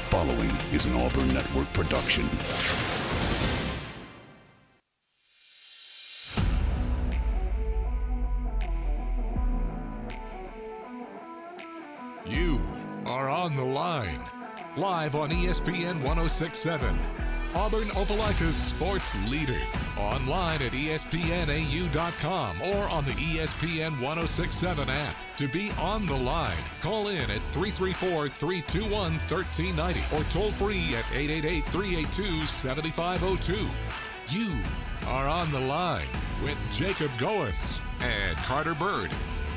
following is an Auburn Network production. You are on the line. Live on ESPN 1067. Auburn Opelika's sports leader. Online at espnau.com or on the ESPN 1067 app. To be on the line, call in at 334-321-1390 or toll free at 888-382-7502. You are on the line with Jacob Goins and Carter Bird.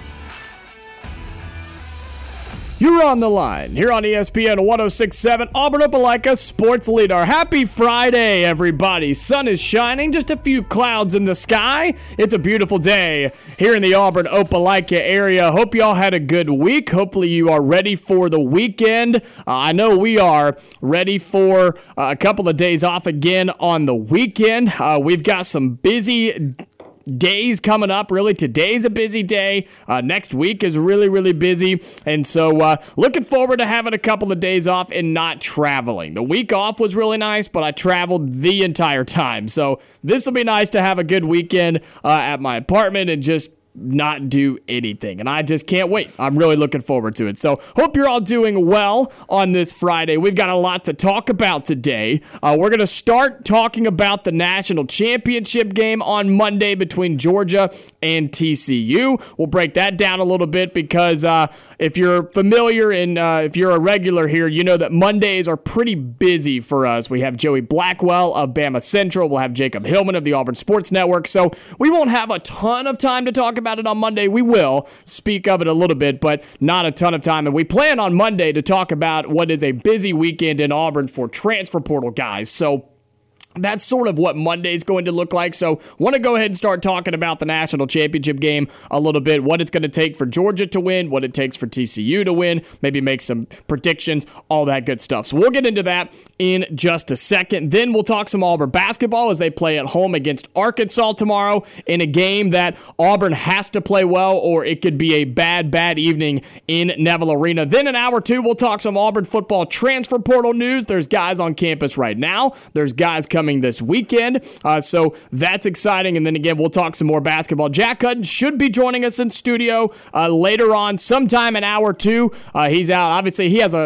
You're on the line here on ESPN 1067, Auburn Opelika sports leader. Happy Friday, everybody. Sun is shining, just a few clouds in the sky. It's a beautiful day here in the Auburn Opelika area. Hope y'all had a good week. Hopefully you are ready for the weekend. I know we are ready for a couple of days off again on the weekend. We've got some busy days coming up. Really, today's a busy day. Next week is really, really busy. And so looking forward to having a couple of days off and not traveling. The week off was really nice, but I traveled the entire time. So this will be nice to have a good weekend at my apartment and just not do anything, and I just can't wait. I'm really looking forward to it. So hope you're all doing well on this Friday. We've got a lot to talk about today. We're going to start talking about the national championship game on Monday between Georgia and TCU. We'll break that down a little bit because if you're familiar and if you're a regular here, you know that Mondays are pretty busy for us. We have Joey Blackwell of Bama Central. We'll have Jacob Hillman of the Auburn Sports Network. So we won't have a ton of time to talk about it on Monday. We will speak of it a little bit, but not a ton of time. And we plan on Monday to talk about what is a busy weekend in Auburn for transfer portal guys. So that's sort of what Monday's going to look like. So want to go ahead and start talking about the national championship game a little bit, what it's going to take for Georgia to win, what it takes for TCU to win, maybe make some predictions, all that good stuff. So we'll get into that in just a second. Then we'll talk some Auburn basketball as they play at home against Arkansas tomorrow in a game that Auburn has to play well or it could be a bad evening in Neville Arena. Then in hour two, we'll talk some Auburn football transfer portal news. There's guys on campus right now. There's guys coming this weekend, so that's exciting. And then again, we'll talk some more basketball. Jack Hutton should be joining us in studio later on, sometime in hour two. He's out. Obviously, he has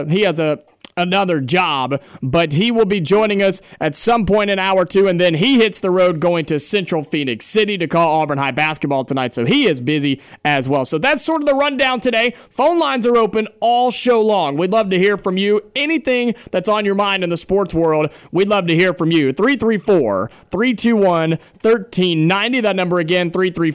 another job, but he will be joining us at some point in hour two, and then he hits the road going to Central Phoenix City to call Auburn High basketball tonight, so he is busy as well. So that's sort of the rundown today. Phone lines are open all show long. We'd love to hear from you. Anything that's on your mind in the sports world, we'd love to hear from you. 334-321-1390. That number again,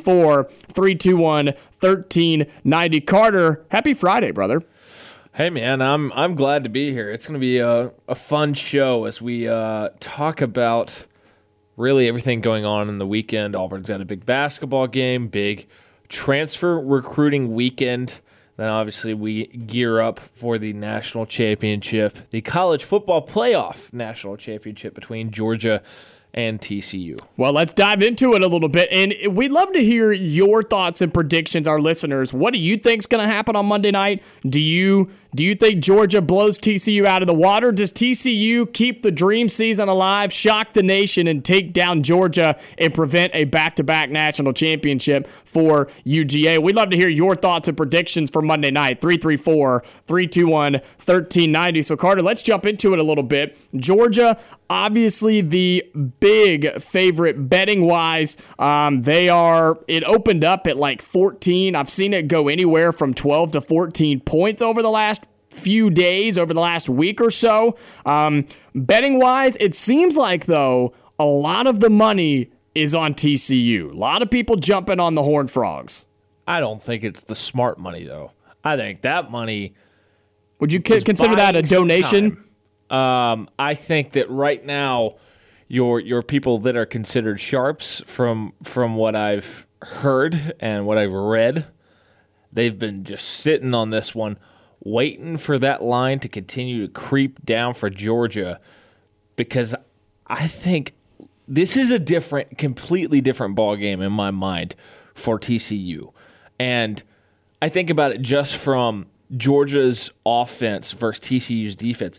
334-321-1390. Carter, happy Friday, brother. Hey, man, I'm glad to be here. It's going to be a fun show as we talk about really everything going on in the weekend. Auburn's got a big basketball game, big transfer recruiting weekend. Then obviously we gear up for the national championship, the college football playoff national championship between Georgia and TCU. Well, let's dive into it a little bit, and we'd love to hear your thoughts and predictions, our listeners. What do you think's going to happen on Monday night? Do you think Georgia blows TCU out of the water? Does TCU keep the dream season alive, shock the nation, and take down Georgia and prevent a back-to-back national championship for UGA? We'd love to hear your thoughts and predictions for Monday night. 334-321-1390. So, Carter, let's jump into it a little bit. Georgia, obviously the big favorite betting-wise. It opened up at like 14. I've seen it go anywhere from 12 to 14 points over the last few days, over the last week or so. Betting-wise, it seems like, though, a lot of the money is on TCU. A lot of people jumping on the Horned Frogs. I don't think it's the smart money, though. I think that money... Would you consider that a donation? I think that right now, your people that are considered sharps, from what I've heard and what I've read, they've been just sitting on this one, waiting for that line to continue to creep down for Georgia, because I think this is a completely different ball game in my mind for TCU. And I think about it just from Georgia's offense versus TCU's defense.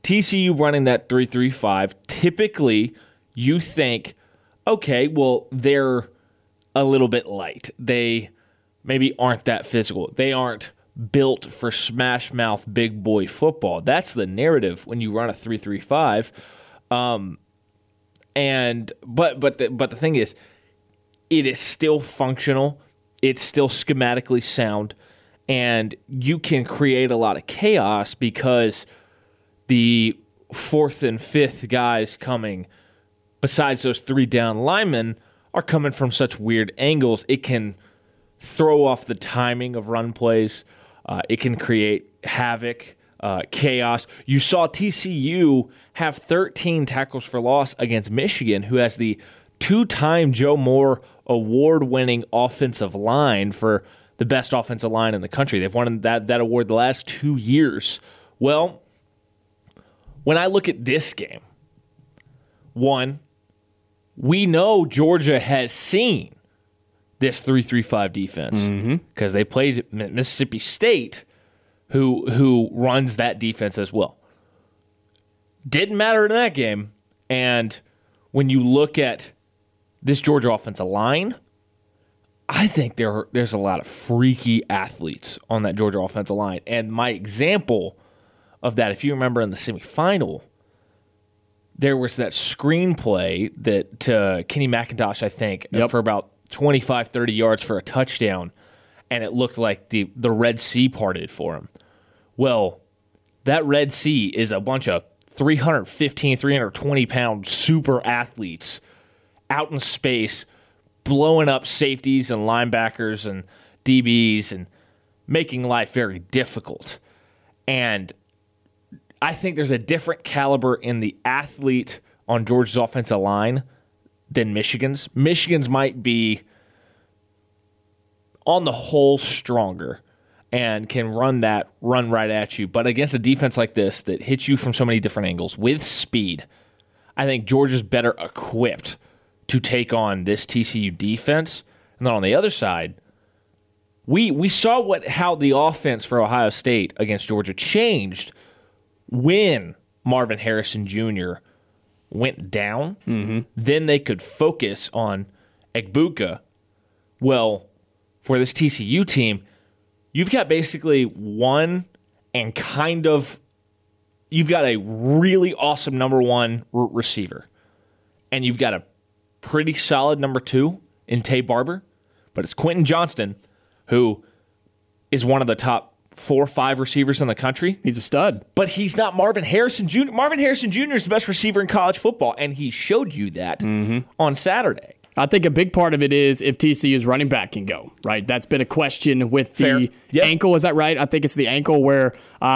TCU running that 3-3-5, typically you think, okay, well, they're a little bit light. They maybe aren't that physical. They aren't built for smash mouth big boy football. That's the narrative when you run a 3-3-5. But the thing is, it is still functional. It's still schematically sound, and you can create a lot of chaos because the fourth and fifth guys coming, besides those 3 down linemen, are coming from such weird angles. It can throw off the timing of run plays. It can create havoc, chaos. You saw TCU have 13 tackles for loss against Michigan, who has the 2-time Joe Moore award-winning offensive line for the best offensive line in the country. They've won that award the last 2 years. Well, when I look at this game, one, we know Georgia has seen this 3-3-5 defense because they played Mississippi State, who runs that defense as well. Didn't matter in that game. And when you look at this Georgia offensive line, I think there's a lot of freaky athletes on that Georgia offensive line. And my example of that, if you remember in the semifinal, there was that screenplay that Kenny McIntosh, I think, for about 25, 30 yards for a touchdown, and it looked like the Red Sea parted for him. Well, that Red Sea is a bunch of 315, 320-pound super athletes out in space, blowing up safeties and linebackers and DBs and making life very difficult. And I think there's a different caliber in the athlete on Georgia's offensive line than Michigan's. Michigan's might be, on the whole, stronger and can run right at you. But against a defense like this that hits you from so many different angles with speed, I think Georgia's better equipped to take on this TCU defense. And then on the other side, we saw how the offense for Ohio State against Georgia changed when Marvin Harrison Jr. went down. Then they could focus on Egbuka. Well, for this TCU team, you've got basically you've got a really awesome number one receiver, and you've got a pretty solid number 2 in Tay Barber, but it's Quentin Johnston, who is one of the top 4 or 5 receivers in the country. He's a stud. But he's not Marvin Harrison Jr. Marvin Harrison Jr. is the best receiver in college football, and he showed you that on Saturday. I think a big part of it is if TCU's running back can go, right? That's been a question with the ankle. Is that right? I think it's the ankle where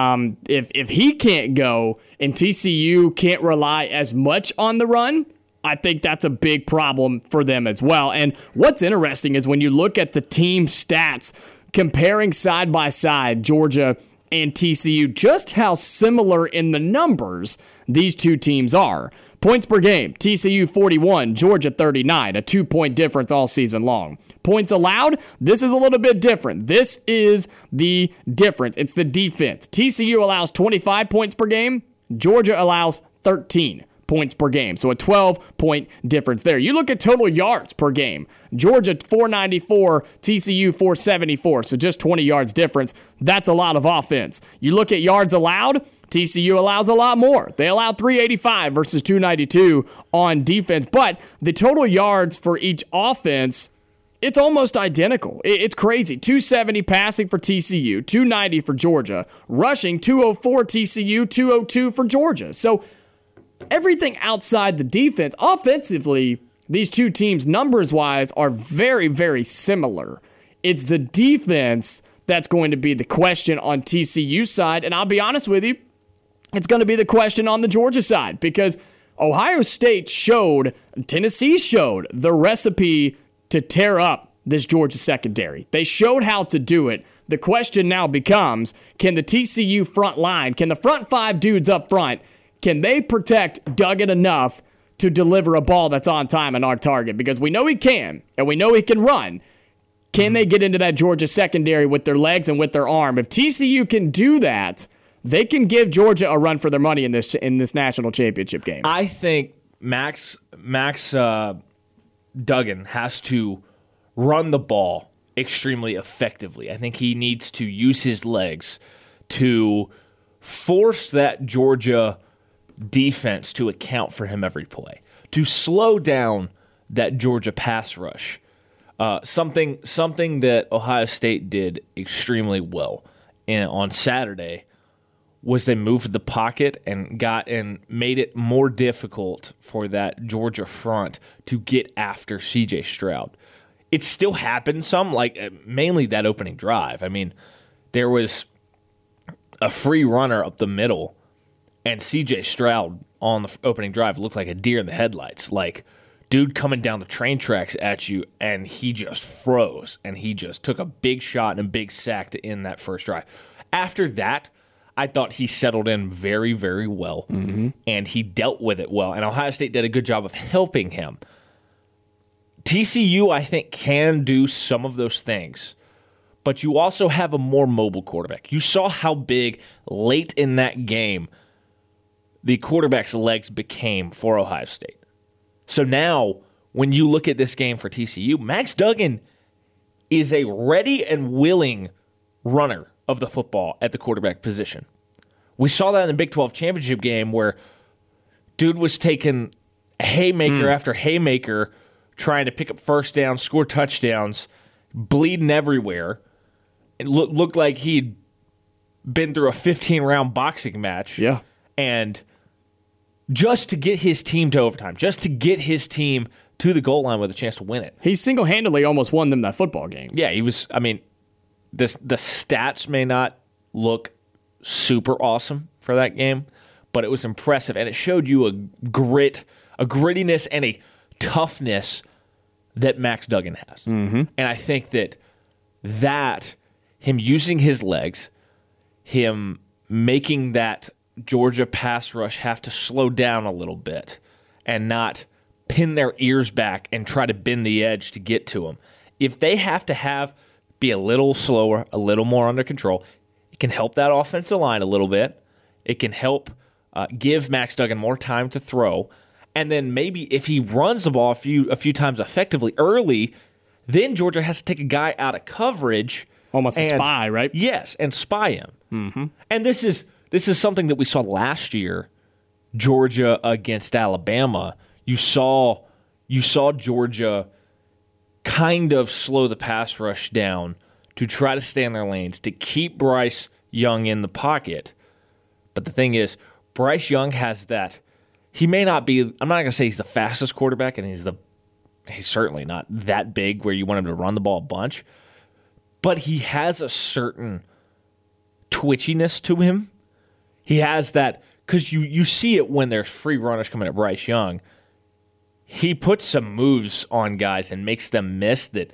if he can't go and TCU can't rely as much on the run, I think that's a big problem for them as well. And what's interesting is when you look at the team stats, comparing side by side, Georgia and TCU, just how similar in the numbers these two teams are. Points per game, TCU 41, Georgia 39, a 2-point difference all season long. Points allowed, this is a little bit different. This is the difference. It's the defense. TCU allows 25 points per game, Georgia allows 13 points per game. So a 12-point difference there. You look at total yards per game. Georgia 494, TCU 474. So just 20 yards difference. That's a lot of offense. You look at yards allowed, TCU allows a lot more. They allow 385 versus 292 on defense. But the total yards for each offense, it's almost identical. It's crazy. 270 passing for TCU, 290 for Georgia. Rushing, 204 TCU, 202 for Georgia. So everything outside the defense, offensively, these two teams, numbers-wise, are very, very similar. It's the defense that's going to be the question on TCU's side, and I'll be honest with you, it's going to be the question on the Georgia side because Ohio State showed, Tennessee showed the recipe to tear up this Georgia secondary. They showed how to do it. The question now becomes, can the TCU front line, can the front 5 dudes up front, can they protect Duggan enough to deliver a ball that's on time and on target? Because we know he can, and we know he can run. Can they get into that Georgia secondary with their legs and with their arm? If TCU can do that, they can give Georgia a run for their money in this national championship game. I think Max Duggan has to run the ball extremely effectively. I think he needs to use his legs to force that Georgia defense to account for him every play, to slow down that Georgia pass rush. Something that Ohio State did extremely well on Saturday was they moved the pocket and made it more difficult for that Georgia front to get after C.J. Stroud. It still happened some, mainly that opening drive. I mean, there was a free runner up the middle, and C.J. Stroud on the opening drive looked like a deer in the headlights. Like, dude coming down the train tracks at you, and he just froze, and he just took a big shot and a big sack to end that first drive. After that, I thought he settled in very, very well, and he dealt with it well. And Ohio State did a good job of helping him. TCU, I think, can do some of those things, but you also have a more mobile quarterback. You saw how big late in that game the quarterback's legs became for Ohio State. So now, when you look at this game for TCU, Max Duggan is a ready and willing runner of the football at the quarterback position. We saw that in the Big 12 championship game where dude was taking haymaker after haymaker, trying to pick up first downs, score touchdowns, bleeding everywhere. It looked like he'd been through a 15-round boxing match. Yeah. And just to get his team to overtime, just to get his team to the goal line with a chance to win it. He single-handedly almost won them that football game. Yeah, he was, the stats may not look super awesome for that game, but it was impressive, and it showed you a grittiness and a toughness that Max Duggan has. And I think that him using his legs, him making that Georgia pass rush have to slow down a little bit and not pin their ears back and try to bend the edge to get to him. If they have to be a little slower, a little more under control, it can help that offensive line a little bit. It can help give Max Duggan more time to throw. And then maybe if he runs the ball a few times effectively early, then Georgia has to take a guy out of coverage. Almost a spy, right? Yes, and spy him. And this is something that we saw last year, Georgia against Alabama. You saw Georgia kind of slow the pass rush down to try to stay in their lanes, to keep Bryce Young in the pocket. But the thing is, Bryce Young has that. He may not be, I'm not going to say he's the fastest quarterback, and he's certainly not that big where you want him to run the ball a bunch, but he has a certain twitchiness to him. He has that, because you see it when there's free runners coming at Bryce Young. He puts some moves on guys and makes them miss that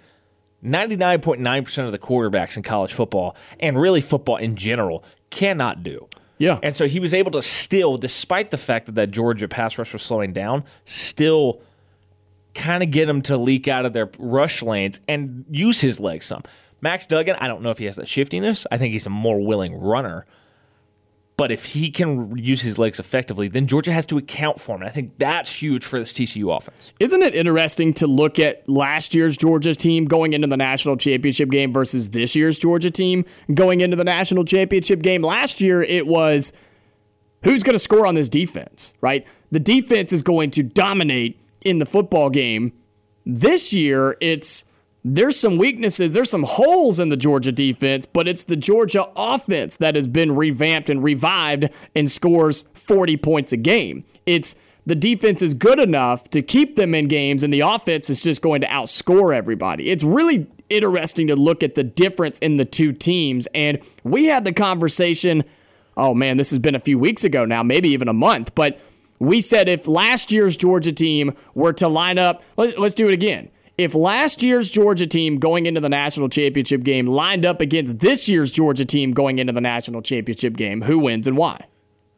99.9% of the quarterbacks in college football, and really football in general, cannot do. Yeah. And so he was able to still, despite the fact that Georgia pass rush was slowing down, still kind of get him to leak out of their rush lanes and use his legs some. Max Duggan, I don't know if he has that shiftiness. I think he's a more willing runner. But if he can use his legs effectively, then Georgia has to account for him. And I think that's huge for this TCU offense. Isn't it interesting to look at last year's Georgia team going into the national championship game versus this year's Georgia team going into the national championship game? Last year, it was who's going to score on this defense, right? The defense is going to dominate in the football game. This year, there's some weaknesses, there's some holes in the Georgia defense, but it's the Georgia offense that has been revamped and revived and scores 40 points a game. It's the defense is good enough to keep them in games, and the offense is just going to outscore everybody. It's really interesting to look at the difference in the two teams, and we had the conversation, oh man, this has been a few weeks ago now, maybe even a month, but we said if last year's Georgia team were to line up, let's do it again. If last year's Georgia team going into the national championship game lined up against this year's Georgia team going into the national championship game, who wins and why?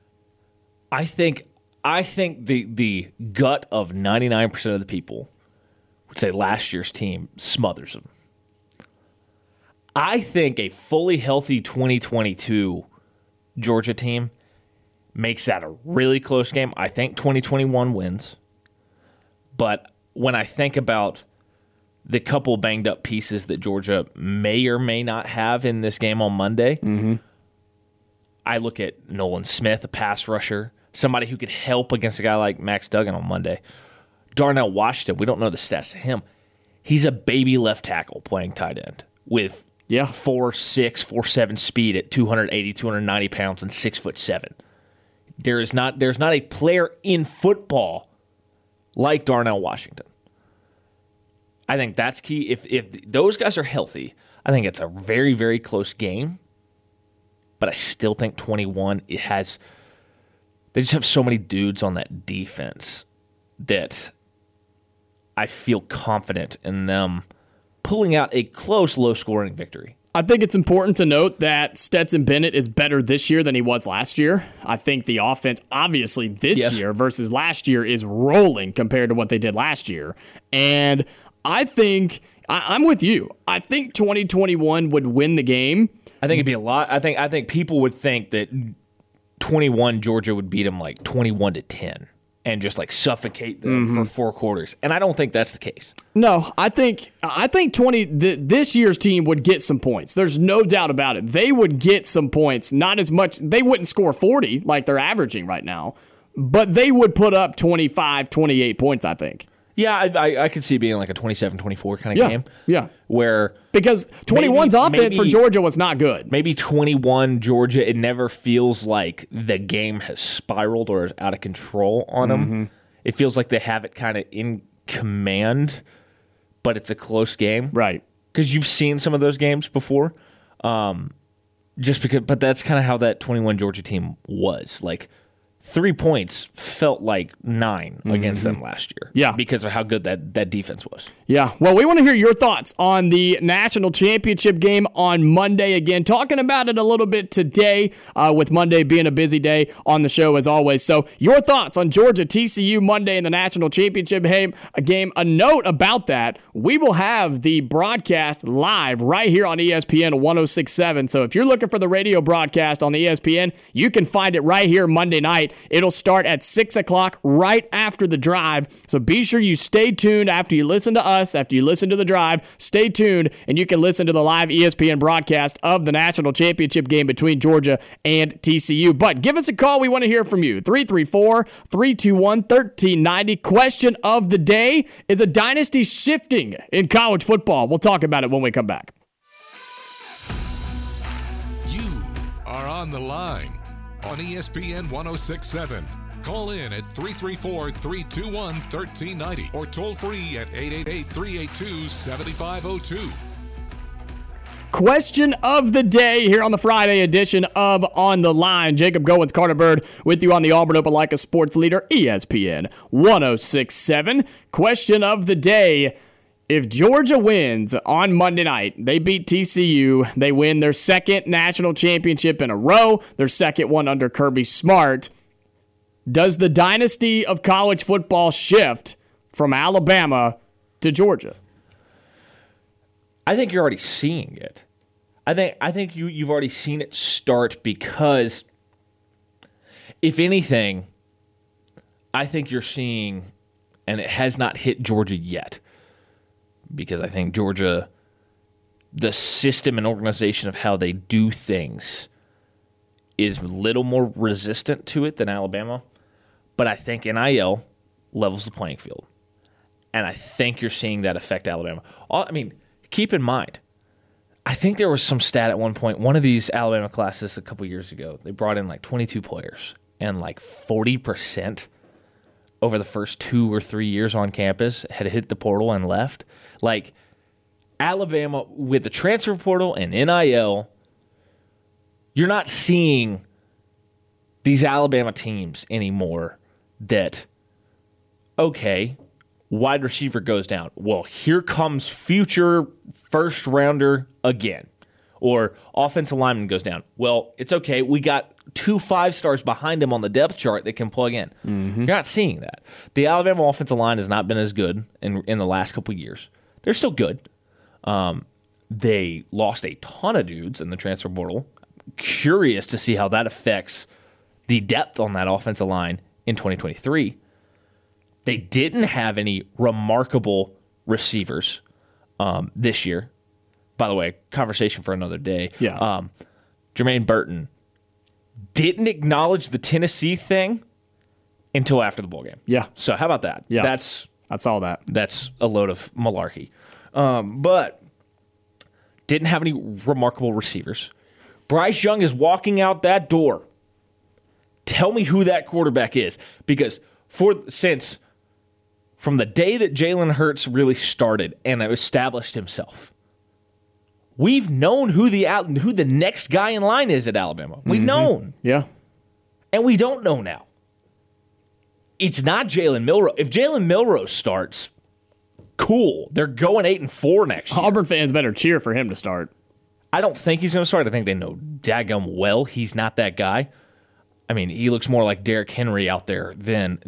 I think the gut of 99% of the people would say last year's team smothers them. I think a fully healthy 2022 Georgia team makes that a really close game. I think 2021 wins. But when I think about the couple banged up pieces that Georgia may or may not have in this game on Monday, I look at Nolan Smith, a pass rusher, somebody who could help against a guy like Max Duggan on Monday. Darnell Washington, we don't know the stats of him. He's a baby left tackle playing tight end with 4'6", 4'7" speed at 280, 290 pounds and 6'7". There's not a player in football like Darnell Washington. I think that's key. If those guys are healthy, I think it's a very, very close game. But I still think 21, they just have so many dudes on that defense that I feel confident in them pulling out a close, low-scoring victory. I think it's important to note that Stetson Bennett is better this year than he was last year. I think the offense, obviously, this year versus last year is rolling compared to what they did last year. And I think, I'm with you. I think 2021 would win the game. I think it'd be a lot. I think people would think that 21 Georgia would beat them like 21-10 and just like suffocate them for 4 quarters. And I don't think that's the case. No, I think this year's team would get some points. There's no doubt about it. They would get some points, not as much. They wouldn't score 40 like they're averaging right now, but they would put up 25, 28 points, I think. Yeah, I could see it being like a 27-24 kind of game. Yeah. Because 21's offense for Georgia was not good. Maybe 21 Georgia, it never feels like the game has spiraled or is out of control on them. It feels like they have it kind of in command, but it's a close game. Right. Because you've seen some of those games before. But that's kind of how that 21 Georgia team was. Like, 3 points felt like 9 against them last year. Yeah. Because of how good that defense was. Yeah. Well, we want to hear your thoughts on the national championship game on Monday. Again, talking about it a little bit today, with Monday being a busy day on the show as always. So your thoughts on Georgia TCU Monday in the national championship game. A note about that, we will have the broadcast live right here on ESPN 106.7. So if you're looking for the radio broadcast on the ESPN, you can find it right here Monday night. It'll start at 6 o'clock right after the drive. So be sure you stay tuned after you listen to us, after you listen to the drive. Stay tuned, and you can listen to the live ESPN broadcast of the national championship game between Georgia and TCU. But give us a call. We want to hear from you. 334-321-1390. Question of the day: is a dynasty shifting in college football? We'll talk about it when we come back. You are on the line on ESPN 106.7. Call in at 334-321-1390 or toll free at 888-382-7502. Question of the day here on the Friday edition of On the Line. Jacob Goins, Carter Bird with you on the Auburn Opelika Sports Leader, ESPN 106.7. Question of the day: if Georgia wins on Monday night, they beat TCU, they win their second national championship in a row, their second one under Kirby Smart, does the dynasty of college football shift from Alabama to Georgia? I think you're already seeing it. I think you've already seen it start because, if anything, I think you're seeing, and it has not hit Georgia yet, because I think Georgia, the system and organization of how they do things is a little more resistant to it than Alabama. But I think NIL levels the playing field. And I think you're seeing that affect Alabama. I mean, keep in mind, I think there was some stat at one point, one of these Alabama classes a couple years ago, they brought in like 22 players, and like 40% over the first 2 or 3 years on campus had hit the portal and left. Like, Alabama, with the transfer portal and NIL, you're not seeing these Alabama teams anymore that, okay, wide receiver goes down. Well, here comes future first rounder again. Or offensive lineman goes down. Well, it's okay. We got 2 5-stars behind him on the depth chart that can plug in. You're not seeing that. The Alabama offensive line has not been as good in the last couple of years. They're still good. They lost a ton of dudes in the transfer portal. curious to see how that affects the depth on that offensive line in 2023. They didn't have any remarkable receivers this year. By the way, conversation for another day. Yeah. Jermaine Burton didn't acknowledge the Tennessee thing until after the bowl game. Yeah. So how about that? Yeah. That's all that. That's a load of malarkey. But didn't have any remarkable receivers. Bryce Young is walking out that door. Tell me who that quarterback is. Because since from the day that Jalen Hurts really started and established himself, we've known who the next guy in line is at Alabama. We've known. Yeah. And we don't know now. It's not Jalen Milroe. If Jalen Milroe starts, cool. They're going 8-4 next year. Auburn fans better cheer for him to start. I don't think he's going to start. I think they know daggum well he's not that guy. I mean, he looks more like Derrick Henry out there than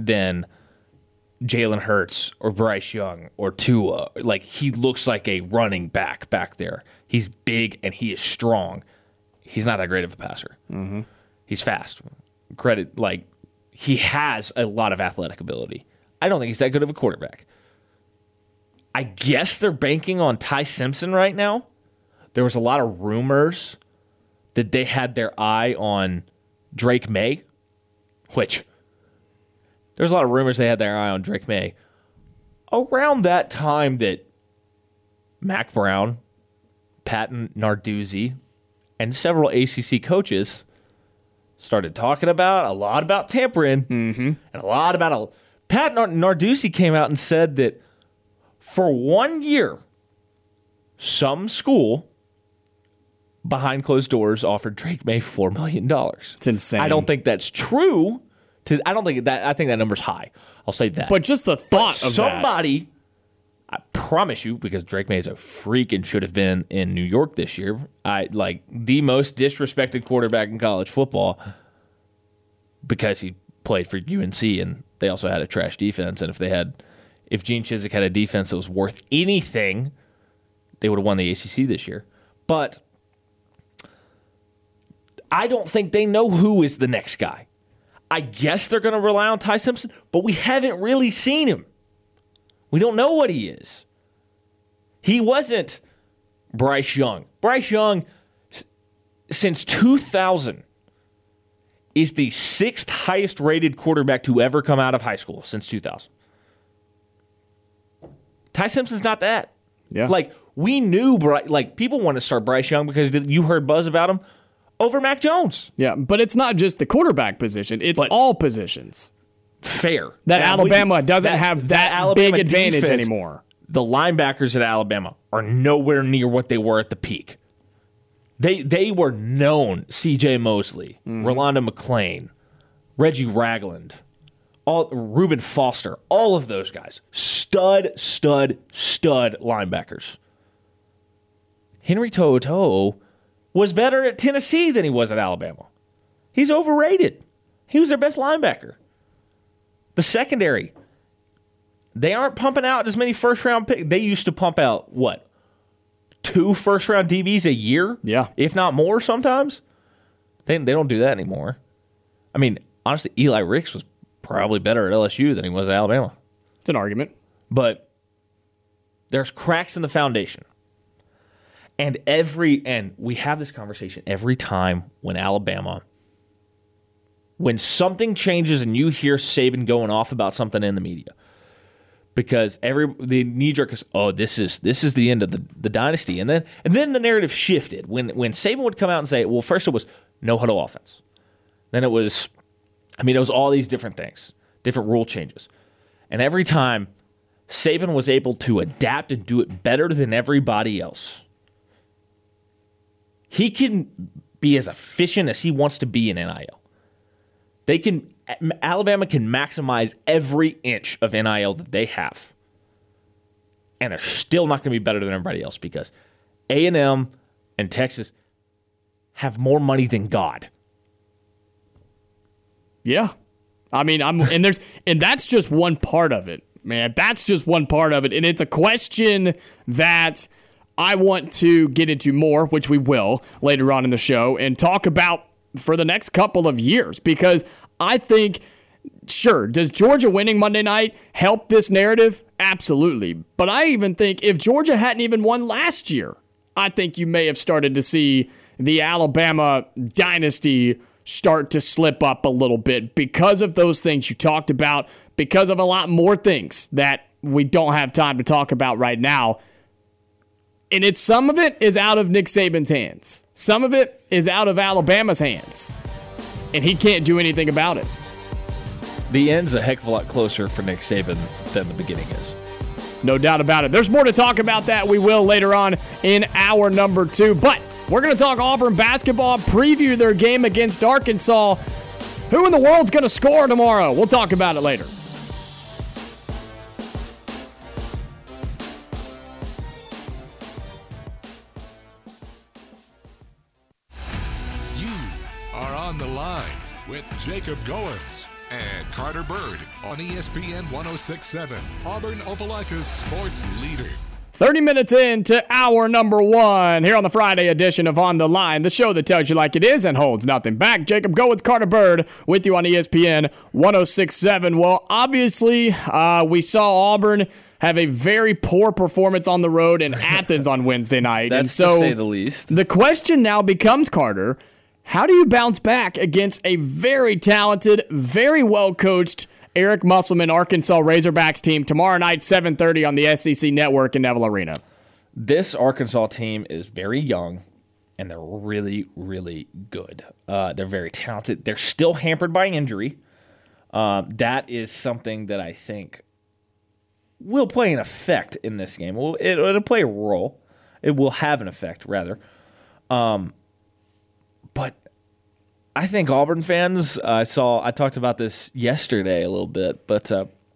Jalen Hurts or Bryce Young or Tua. Like, he looks like a running back there. He's big and he is strong. He's not that great of a passer. Mm-hmm. He's fast. He has a lot of athletic ability. I don't think he's that good of a quarterback. I guess they're banking on Ty Simpson right now. There was a lot of rumors that they had their eye on Drake May, which there's a lot of rumors they had their eye on Drake May. Around that time that Mac Brown, Pat Narduzzi, and several ACC coaches started talking a lot about tampering, and a lot about Pat Narduzzi came out and said that for 1 year, some school behind closed doors offered Drake May $4 million. It's insane. I don't think that's true. I think that number's high. I'll say that. But just the thought of somebody, I promise you, because Drake May is a freak and should have been in New York this year. The most disrespected quarterback in college football because he played for UNC and they also had a trash defense. And if Gene Chizik had a defense that was worth anything, they would have won the ACC this year. But I don't think they know who is the next guy. I guess they're going to rely on Ty Simpson, but we haven't really seen him. We don't know what he is. He wasn't Bryce Young. Bryce Young, since 2000, is the 6th highest rated quarterback to ever come out of high school since 2000. Ty Simpson's not that. Yeah. We knew, people want to start Bryce Young because you heard buzz about him over Mac Jones. Yeah, but it's not just the quarterback position. It's all positions. Fair. That Alabama doesn't have that Alabama big advantage defense, anymore. The linebackers at Alabama are nowhere near what they were at the peak. They were known. C.J. Mosley, Rolando McClain, Reggie Ragland, Reuben Foster, all of those guys. Stud linebackers. Henry To'oTo'o was better at Tennessee than he was at Alabama. He's overrated. He was their best linebacker. The secondary, they aren't pumping out as many first-round picks. They used to pump out, 2 first-round DBs a year? Yeah. If not more sometimes? They don't do that anymore. I mean, honestly, Eli Ricks was probably better at LSU than he was at Alabama. It's an argument. But there's cracks in the foundation. And we have this conversation every time when something changes and you hear Saban going off about something in the media. Because the knee jerk is, this is the end of the dynasty. And then the narrative shifted. When Saban would come out and say, well, first it was no huddle offense. Then it was all these different things, different rule changes. And every time Saban was able to adapt and do it better than everybody else. He can be as efficient as he wants to be in NIL. Alabama can maximize every inch of NIL that they have. And they're still not going to be better than everybody else because A&M and Texas have more money than God. Yeah. I mean, and that's just one part of it, man. That's just one part of it. And it's a question that I want to get into more, which we will later on in the show, and talk about for the next couple of years, because I think, sure, does Georgia winning Monday night help this narrative? Absolutely. But I even think if Georgia hadn't even won last year, I think you may have started to see the Alabama dynasty start to slip up a little bit because of those things you talked about, because of a lot more things that we don't have time to talk about right now. And some of it is out of Nick Saban's hands. Some of it is out of Alabama's hands. And he can't do anything about it. The end's a heck of a lot closer for Nick Saban than the beginning is. No doubt about it. There's more to talk about that. We will later on in hour number 2. But we're going to talk Auburn basketball, preview their game against Arkansas. Who in the world's going to score tomorrow? We'll talk about it later. You are on the line with Jacob Goins and Carter Bird on ESPN 106.7, Auburn Opelika's sports leader. 30 minutes into hour number 1 here on the Friday edition of On the Line, the show that tells you like it is and holds nothing back. Jacob Goins, Carter Bird with you on ESPN 106.7. Well, obviously, we saw Auburn have a very poor performance on the road in Athens on Wednesday night. That's and so to say the least. The question now becomes, Carter, how do you bounce back against a very talented, very well-coached Eric Musselman Arkansas Razorbacks team tomorrow night, 7:30 on the SEC Network in Neville Arena? This Arkansas team is very young, and they're really, really good. They're very talented. They're still hampered by injury. That is something that I think will play an effect in this game. It'll play a role. It will have an effect, rather. But I think Auburn fans, I talked about this yesterday a little bit, but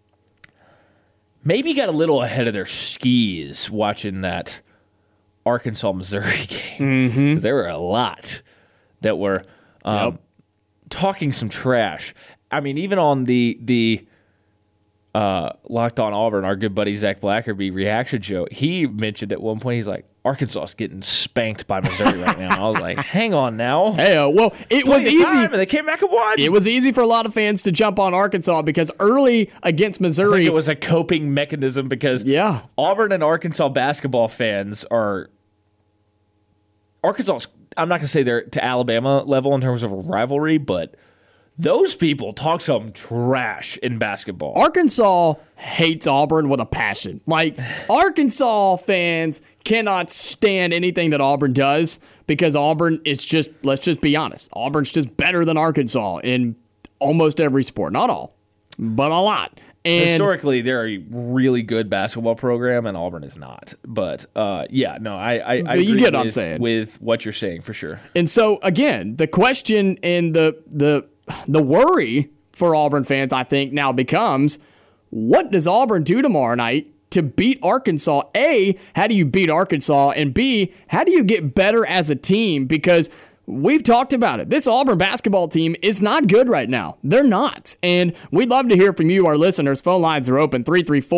maybe got a little ahead of their skis watching that Arkansas-Missouri game. Mm-hmm. There were a lot that were talking some trash. I mean, even on the Locked On Auburn, our good buddy Zach Blackerby reaction show, he mentioned at one point, he's like, Arkansas is getting spanked by Missouri right now. I was like, hang on now. Hey, well, it was easy. And they came back and won. It was easy for a lot of fans to jump on Arkansas because early against Missouri, I think it was a coping mechanism because Auburn and Arkansas basketball fans are Arkansas. I'm not going to say they're to Alabama level in terms of a rivalry, but those people talk some trash in basketball. Arkansas hates Auburn with a passion. Like, Arkansas fans cannot stand anything that Auburn does because Auburn is just, let's just be honest, Auburn's just better than Arkansas in almost every sport. Not all, but a lot. And historically, they're a really good basketball program, and Auburn is not. But, I you agree get what I'm saying. With what you're saying, for sure. And so, again, the question and the worry for Auburn fans, I think, now becomes, what does Auburn do tomorrow night to beat Arkansas? A, how do you beat Arkansas? And B, how do you get better as a team? Because we've talked about it. This Auburn basketball team is not good right now. They're not. And we'd love to hear from you, our listeners. Phone lines are open,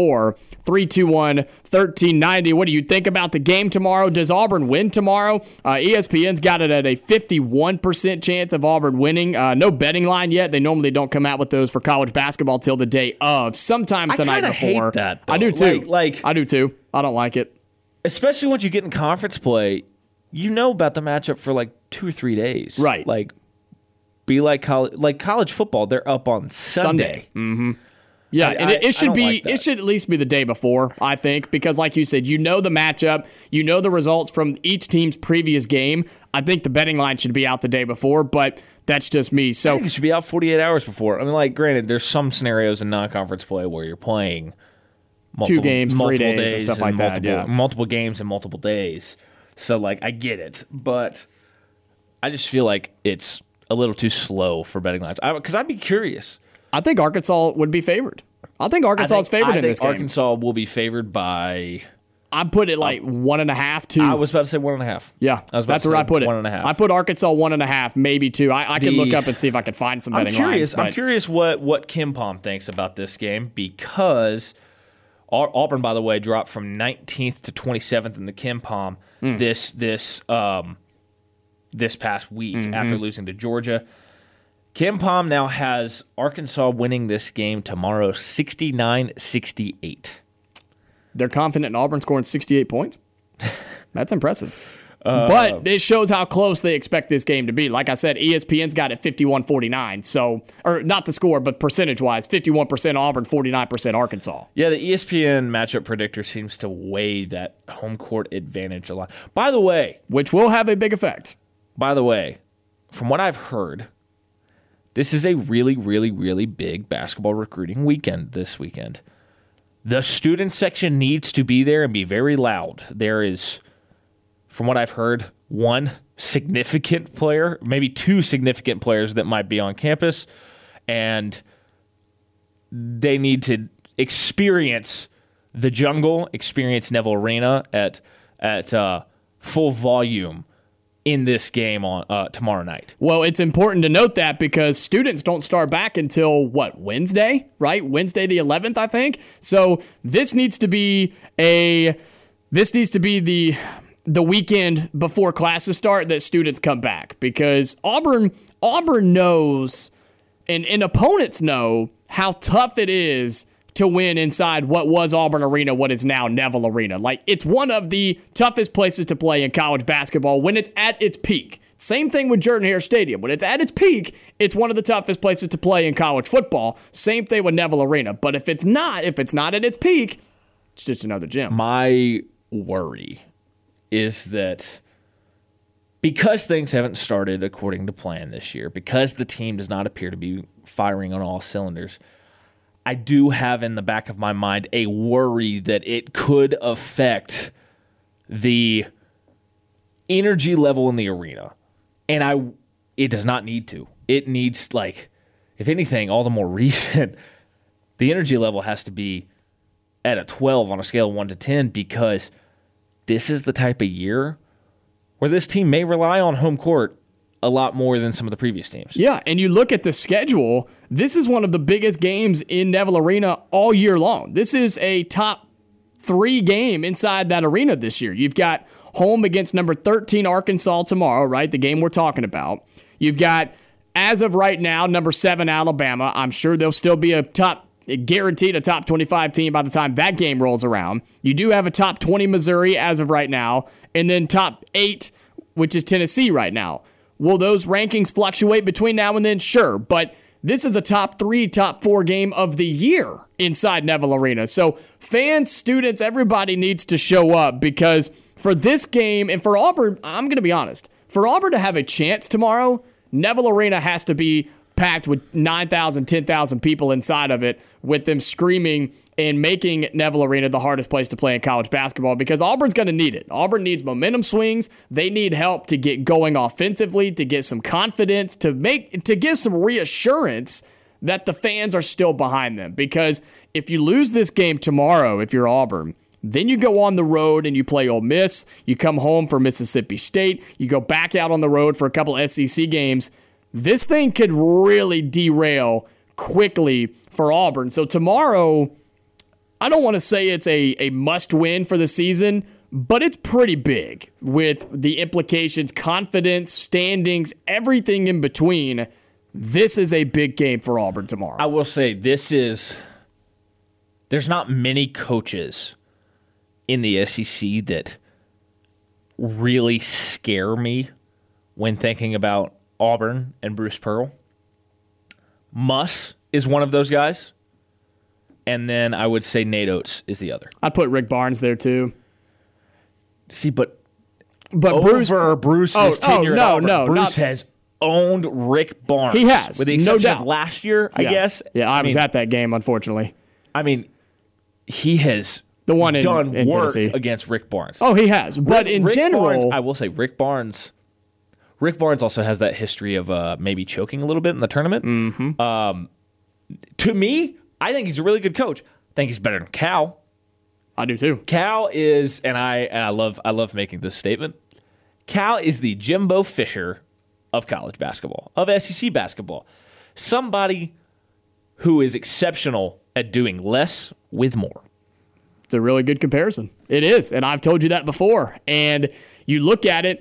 334-321-1390. What do you think about the game tomorrow? Does Auburn win tomorrow? ESPN's got it at a 51% chance of Auburn winning. No betting line yet. They normally don't come out with those for college basketball till the day of. Sometimes the night before. I hate that, though. I do too. I do too. I don't like it. Especially once you get in conference play, you know about the matchup for like 2 or 3 days. Right. Like, be like college football, they're up on Sunday. Mm-hmm. Yeah, and it should be it should at least be the day before, I think, because like you said, you know the matchup, you know the results from each team's previous game. I think the betting line should be out the day before, but that's just me. So I think it should be out 48 hours before. I mean, like, granted, there's some scenarios in non-conference play where you're playing 2 games, 3 days, and stuff like that. Yeah, multiple games in multiple days. So, like, I get it, but I just feel like it's a little too slow for betting lines. Because I'd be curious. I think Arkansas would be favored. I think Arkansas is favored in this game. Arkansas will be favored by... I put it like 1.5, 2. I was about to say 1.5. Yeah, that's where I put it. 1.5. I put Arkansas 1.5, maybe 2. I can look up and see if I can find some betting lines. I'm curious what Kim Pom thinks about this game because Auburn, by the way, dropped from 19th to 27th in the KenPom this past week after losing to Georgia. KenPom now has Arkansas winning this game tomorrow 69-68. They're confident in Auburn scoring 68 points. That's impressive. But it shows how close they expect this game to be. Like I said, ESPN's got it 51-49. So, or not the score, but percentage-wise, 51% Auburn, 49% Arkansas. Yeah, the ESPN matchup predictor seems to weigh that home court advantage a lot. By the way, which will have a big effect. By the way, from what I've heard, this is a really, really, really big basketball recruiting weekend this weekend. The student section needs to be there and be very loud. There is, from what I've heard, one significant player, maybe two significant players that might be on campus, and they need to experience the jungle, experience Neville Arena at full volume in this game on tomorrow night. Well, it's important to note that because students don't start back until, Wednesday, right? Wednesday the 11th, I think. So this needs to be the weekend before classes start that students come back, because Auburn knows and opponents know how tough it is to win inside what was Auburn Arena, what is now Neville Arena. Like, it's one of the toughest places to play in college basketball when it's at its peak. Same thing with Jordan-Hare Stadium. When it's at its peak, it's one of the toughest places to play in college football. Same thing with Neville Arena. But if it's not at its peak, it's just another gym. My worry is that because things haven't started according to plan this year, because the team does not appear to be firing on all cylinders, I do have in the back of my mind a worry that it could affect the energy level in the arena. And it does not need to. It needs, if anything, all the more reason, the energy level has to be at a 12 on a scale of 1 to 10, because this is the type of year where this team may rely on home court a lot more than some of the previous teams. Yeah, and you look at the schedule, this is one of the biggest games in Neville Arena all year long. This is a top 3 game inside that arena this year. You've got home against number 13 Arkansas tomorrow, right? The game we're talking about. You've got, as of right now, number 7 Alabama. I'm sure they'll still be guaranteed a top 25 team by the time that game rolls around. You do have a top 20 Missouri as of right now, and then top 8, which is Tennessee right now. Will those rankings fluctuate between now and then? Sure, but this is a top 3, top 4 game of the year inside Neville Arena. So fans, students, everybody needs to show up, because for this game, and for Auburn, I'm going to be honest, for Auburn to have a chance tomorrow, Neville Arena has to be packed with 9,000, 10,000 people inside of it, with them screaming and making Neville Arena the hardest place to play in college basketball, because Auburn's going to need it. Auburn needs momentum swings. They need help to get going offensively, to get some confidence, to get some reassurance that the fans are still behind them. Because if you lose this game tomorrow, if you're Auburn, then you go on the road and you play Ole Miss. You come home for Mississippi State. You go back out on the road for a couple SEC games. This thing could really derail quickly for Auburn. So tomorrow, I don't want to say it's a must-win for the season, but it's pretty big with the implications, confidence, standings, everything in between. This is a big game for Auburn tomorrow. I will say there's not many coaches in the SEC that really scare me when thinking about Auburn and Bruce Pearl. Muss is one of those guys, and then I would say Nate Oates is the other. I'd put Rick Barnes there too. See, but Bruce's tenure at Auburn, Bruce has owned Rick Barnes. He has, with the exception no doubt. of last year, I guess. Yeah, I was at that game, unfortunately. I mean, he has done work Tennessee against Rick Barnes. Oh, he has. But in general, Barnes, I will say Rick Barnes also has that history of maybe choking a little bit in the tournament. Mm-hmm. To me, I think he's a really good coach. I think he's better than Cal. I do too. Cal is, and I love making this statement. Cal is the Jimbo Fisher of college basketball, of SEC basketball. Somebody who is exceptional at doing less with more. It's a really good comparison. It is, and I've told you that before. And you look at it,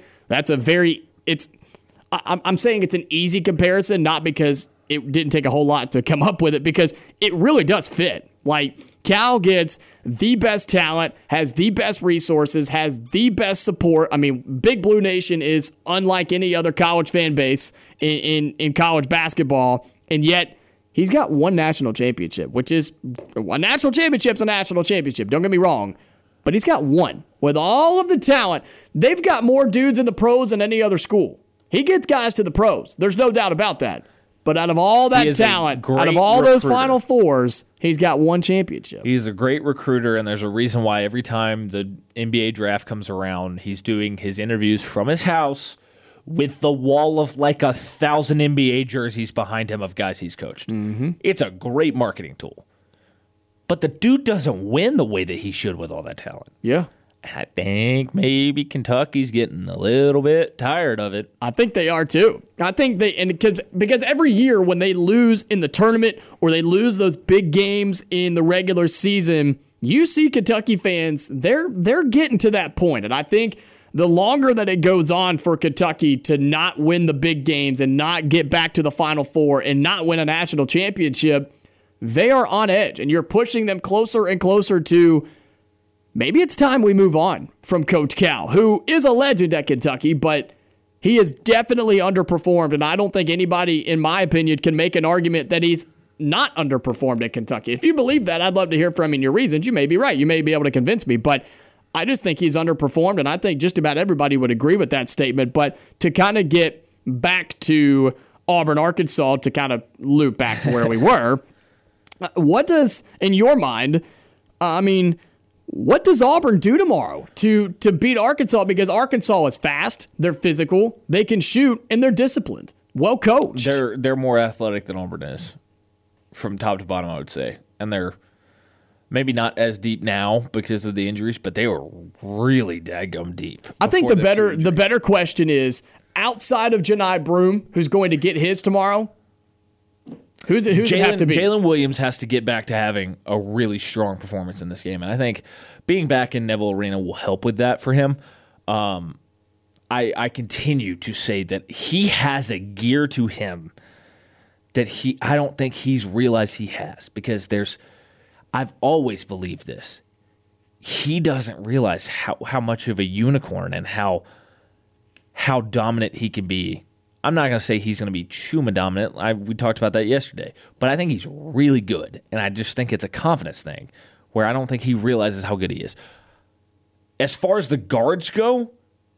I'm saying it's an easy comparison, not because it didn't take a whole lot to come up with it, because it really does fit. Like, Cal gets the best talent, has the best resources, has the best support. I mean, Big Blue Nation is unlike any other college fan base in college basketball, and yet he's got one national championship, which is a national championship's a national championship. Don't get me wrong, but he's got one. With all of the talent, they've got more dudes in the pros than any other school. He gets guys to the pros. There's no doubt about that. But out of all that talent, out of all those Final Fours, he's got one championship. He's a great recruiter, and there's a reason why every time the NBA draft comes around, he's doing his interviews from his house with the wall of like 1,000 NBA jerseys behind him of guys he's coached. Mm-hmm. It's a great marketing tool. But the dude doesn't win the way that he should with all that talent. Yeah. I think maybe Kentucky's getting a little bit tired of it. I think they are too. I think because every year when they lose in the tournament or they lose those big games in the regular season, you see Kentucky fans, they're getting to that point. And I think the longer that it goes on for Kentucky to not win the big games and not get back to the Final Four and not win a national championship, they are on edge. And you're pushing them closer and closer to maybe it's time we move on from Coach Cal, who is a legend at Kentucky, but he has definitely underperformed, and I don't think anybody, in my opinion, can make an argument that he's not underperformed at Kentucky. If you believe that, I'd love to hear from you and your reasons. You may be right. You may be able to convince me, but I just think he's underperformed, and I think just about everybody would agree with that statement. But to kind of get back to Auburn, Arkansas, to kind of loop back to where we were, what does, in your mind, what does Auburn do tomorrow to beat Arkansas? Because Arkansas is fast, they're physical, they can shoot, and they're disciplined, well coached. They're more athletic than Auburn is, from top to bottom, I would say. And they're maybe not as deep now because of the injuries, but they were really daggum deep. I think the better question is, outside of Janai Broome, who's going to get his tomorrow, who's it have to be? Jalen Williams has to get back to having a really strong performance in this game, and I think being back in Neville Arena will help with that for him. I continue to say that he has a gear to him that I don't think he's realized he has, because I've always believed this. He doesn't realize how much of a unicorn and how dominant he can be. I'm not going to say he's going to be Chuma dominant. We talked about that yesterday. But I think he's really good. And I just think it's a confidence thing where I don't think he realizes how good he is. As far as the guards go,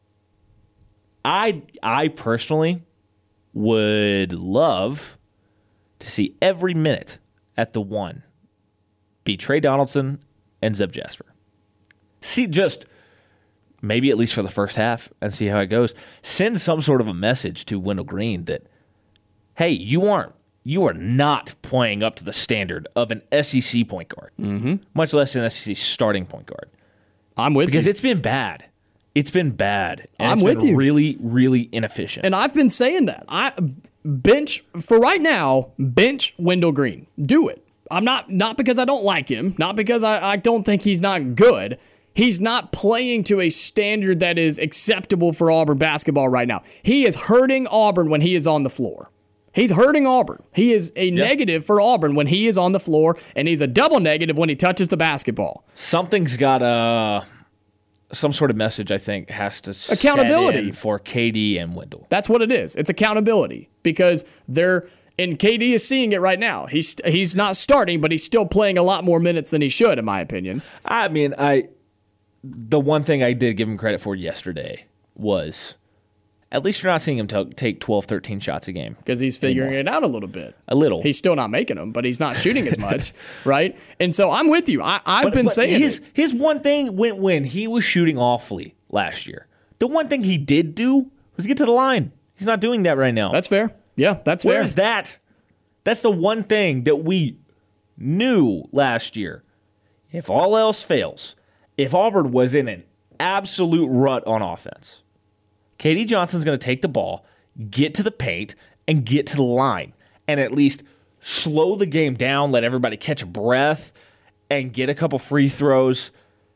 I personally would love to see every minute at the one be Trey Donaldson and Zeb Jasper. See, just maybe at least for the first half and see how it goes. Send some sort of a message to Wendell Green that, hey, you are not playing up to the standard of an SEC point guard, much less an SEC starting point guard. I'm with you. Because it's been bad. It's been bad. And I'm with you. Really, really inefficient. And I've been saying that. For right now, bench Wendell Green. Do it. I'm not because I don't like him, not because I don't think he's not good. He's not playing to a standard that is acceptable for Auburn basketball right now. He is hurting Auburn when he is on the floor. He's hurting Auburn. He is a negative for Auburn when he is on the floor, and he's a double negative when he touches the basketball. Something's got some sort of message, I think, has to accountability set in for KD and Wendell. That's what it is. It's accountability, because and KD is seeing it right now. He's not starting, but he's still playing a lot more minutes than he should, in my opinion. I mean, the one thing I did give him credit for yesterday was at least you're not seeing him take 12, 13 shots a game. Because he's figuring it out a little bit. A little. He's still not making them, but he's not shooting as much, right? And so I'm with you. I've been saying his one thing when he was shooting awfully last year, the one thing he did do was get to the line. He's not doing that right now. That's fair. Yeah, that's fair. Where's that? That's the one thing that we knew last year. If all else fails, if Auburn was in an absolute rut on offense, KD Johnson's going to take the ball, get to the paint, and get to the line, and at least slow the game down, let everybody catch a breath, and get a couple free throws,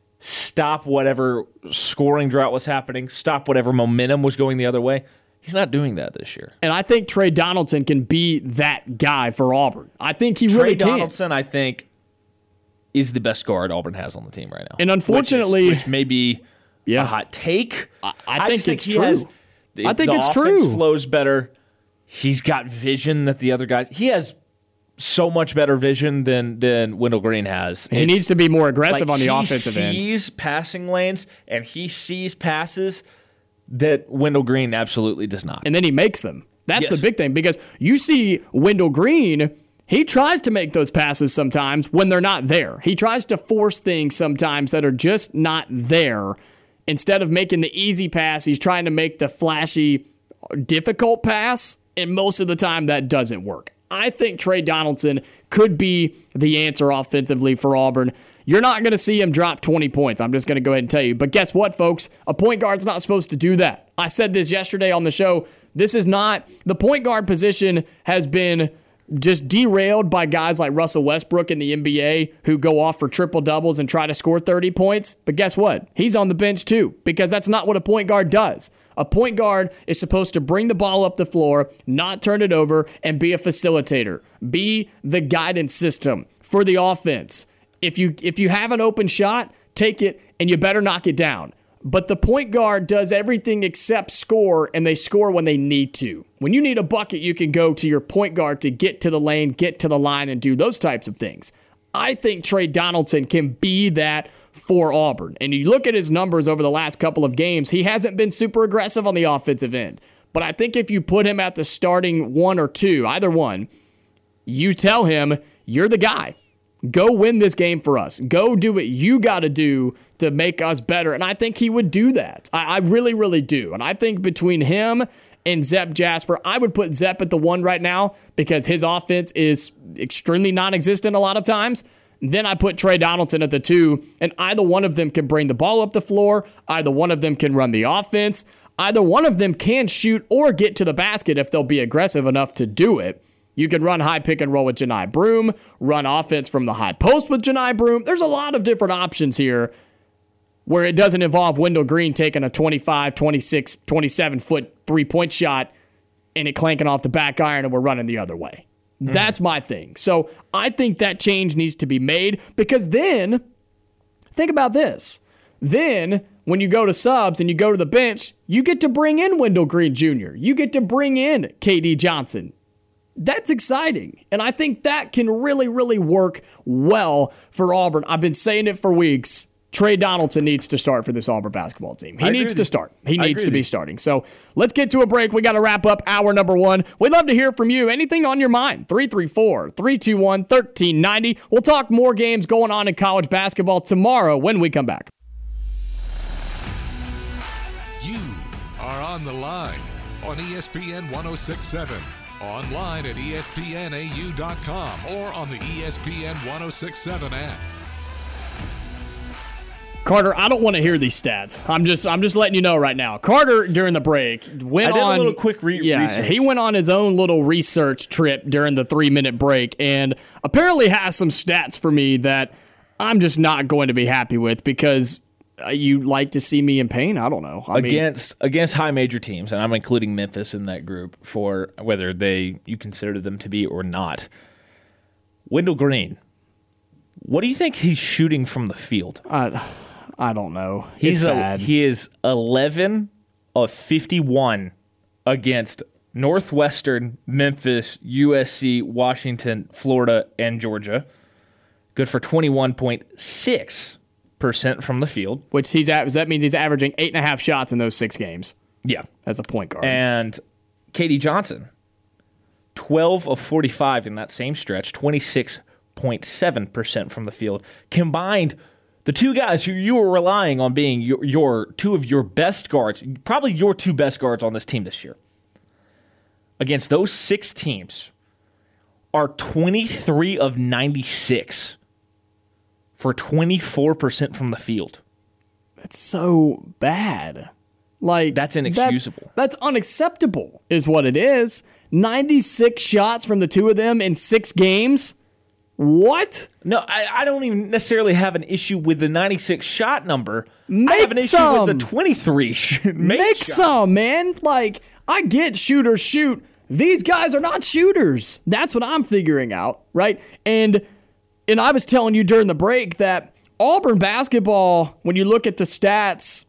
stop whatever scoring drought was happening, stop whatever momentum was going the other way. He's not doing that this year. And I think Trey Donaldson can be that guy for Auburn. I think he really can. Trey Donaldson, I think, is the best guard Auburn has on the team right now. And unfortunately, which may be a hot take. I think it's true. I think it's true. The offense flows better. He's got vision that the other guys. He has so much better vision than Wendell Green has. He needs to be more aggressive on the offensive end. He sees passing lanes and he sees passes that Wendell Green absolutely does not. And then he makes them. That's the big thing, because you see Wendell Green, he tries to make those passes sometimes when they're not there. He tries to force things sometimes that are just not there. Instead of making the easy pass, he's trying to make the flashy, difficult pass, and most of the time that doesn't work. I think Trey Donaldson could be the answer offensively for Auburn. You're not going to see him drop 20 points. I'm just going to go ahead and tell you. But guess what, folks? A point guard's not supposed to do that. I said this yesterday on the show. This is not – the point guard position has been just derailed by guys like Russell Westbrook in the NBA who go off for triple-doubles and try to score 30 points. But guess what? He's on the bench too, because that's not what a point guard does. A point guard is supposed to bring the ball up the floor, not turn it over, and be a facilitator. Be the guidance system for the offense. If you have an open shot, take it, and you better knock it down. But the point guard does everything except score, and they score when they need to. When you need a bucket, you can go to your point guard to get to the lane, get to the line, and do those types of things. I think Trey Donaldson can be that for Auburn. And you look at his numbers over the last couple of games, he hasn't been super aggressive on the offensive end. But I think if you put him at the starting 1 or 2, either one, you tell him, you're the guy. Go win this game for us. Go do what you got to do to make us better. And I think he would do that. I really, really do. And I think between him and Zep Jasper, I would put Zep at the 1 right now because his offense is extremely non-existent a lot of times. Then I put Trey Donaldson at the 2, and either one of them can bring the ball up the floor. Either one of them can run the offense. Either one of them can shoot or get to the basket if they'll be aggressive enough to do it. You can run high pick and roll with Johni Broome, run offense from the high post with Johni Broome. There's a lot of different options here where it doesn't involve Wendell Green taking a 25, 26, 27-foot three-point shot and it clanking off the back iron and we're running the other way. Mm-hmm. That's my thing. So I think that change needs to be made because then, think about this. Then when you go to subs and you go to the bench, you get to bring in Wendell Green Jr. You get to bring in KD Johnson. That's exciting. And I think that can really, really work well for Auburn. I've been saying it for weeks. Trey Donaldson needs to start for this Auburn basketball team. He needs to start. He needs to be starting. So let's get to a break. We got to wrap up hour number 1. We'd love to hear from you. Anything on your mind? 334-321-1390. We'll talk more games going on in college basketball tomorrow when we come back. You are on the line on ESPN 106.7. Online at ESPNAU.com or on the ESPN 106.7 app. Carter, I don't want to hear these stats. I'm just letting you know right now. Carter, during the break, went on a little quick research. He went on his own little research trip during the 3-minute break and apparently has some stats for me that I'm just not going to be happy with because you like to see me in pain? I don't know. Against high major teams, and I'm including Memphis in that group for whether you consider them to be or not. Wendell Green, what do you think he's shooting from the field? I don't know. It's bad. He is 11 of 51 against Northwestern, Memphis, USC, Washington, Florida, and Georgia. Good for 21.6% from the field. Which that means he's averaging 8.5 shots in those 6 games. Yeah. As a point guard. And KD Johnson, 12 of 45 in that same stretch, 26.7% from the field. Combined, the two guys who you were relying on being your two of your best guards, probably your 2 best guards on this team this year, against those 6 teams are 23 of 96 for 24% from the field. That's so bad. That's inexcusable. That's unacceptable is what it is. 96 shots from the 2 of them in 6 games. What? No, I don't even necessarily have an issue with the 96 shot number. I have an issue some. with the 23 Make shots. some, man. Like, I get shooters shoot. These guys are not shooters. That's what I'm figuring out, right? And I was telling you during the break that Auburn basketball, when you look at the stats,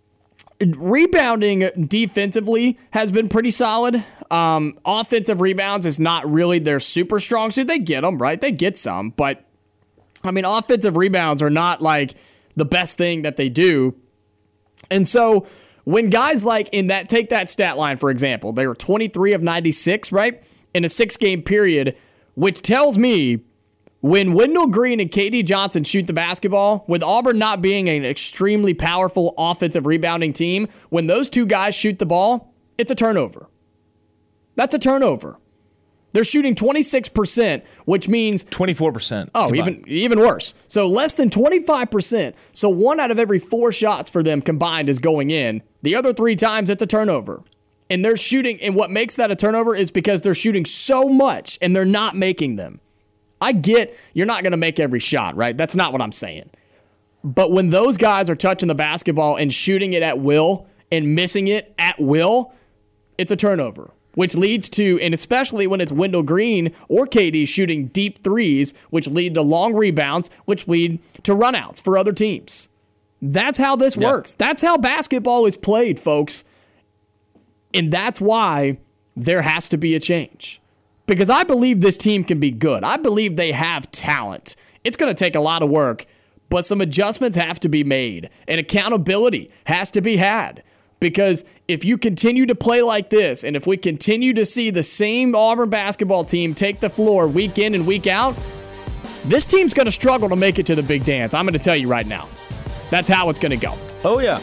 rebounding defensively has been pretty solid. Offensive rebounds is not really their super strong suit. They get them, right? They get some. But, I mean, offensive rebounds are not like the best thing that they do. And so when guys like take that stat line, for example, they were 23 of 96, right? In a 6-game period, which tells me when Wendell Green and KD Johnson shoot the basketball, with Auburn not being an extremely powerful offensive rebounding team, when those two guys shoot the ball, it's a turnover. That's a turnover. They're shooting 26%, which means 24%. Oh, even worse. So less than 25%. So 1 out of every 4 shots for them combined is going in. The other 3 times, it's a turnover. And they're shooting, and what makes that a turnover is because they're shooting so much and they're not making them. I get you're not going to make every shot, right? That's not what I'm saying. But when those guys are touching the basketball and shooting it at will and missing it at will, it's a turnover. Which leads to, and especially when it's Wendell Green or KD shooting deep threes, which lead to long rebounds, which lead to runouts for other teams. That's how this works. That's how basketball is played, folks. And that's why there has to be a change. Because I believe this team can be good. I believe they have talent. It's going to take a lot of work, but some adjustments have to be made, and accountability has to be had. Because if you continue to play like this, and if we continue to see the same Auburn basketball team take the floor week in and week out, this team's going to struggle to make it to the big dance. I'm going to tell you right now. That's how it's going to go. Oh, yeah.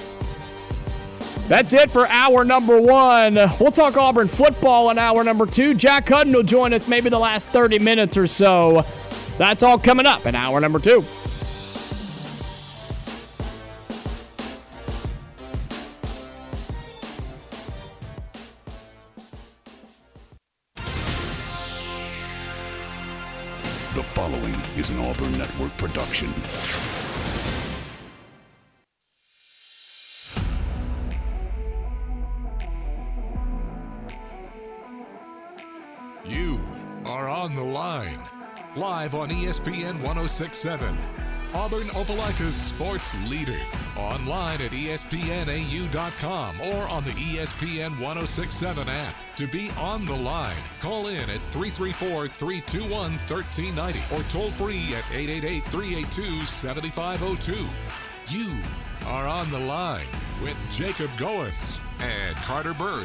That's it for hour number 1. We'll talk Auburn football in hour number 2. Jack Hudden will join us maybe the last 30 minutes or so. That's all coming up in hour number 2. The following is an Auburn Network production. You are on the line. Live on ESPN 1067. Auburn Opelika's sports leader. Online at ESPNAU.com or on the ESPN 1067 app. To be on the line, call in at 334-321-1390 or toll free at 888-382-7502. You are on the line with Jacob Goins and Carter Bird.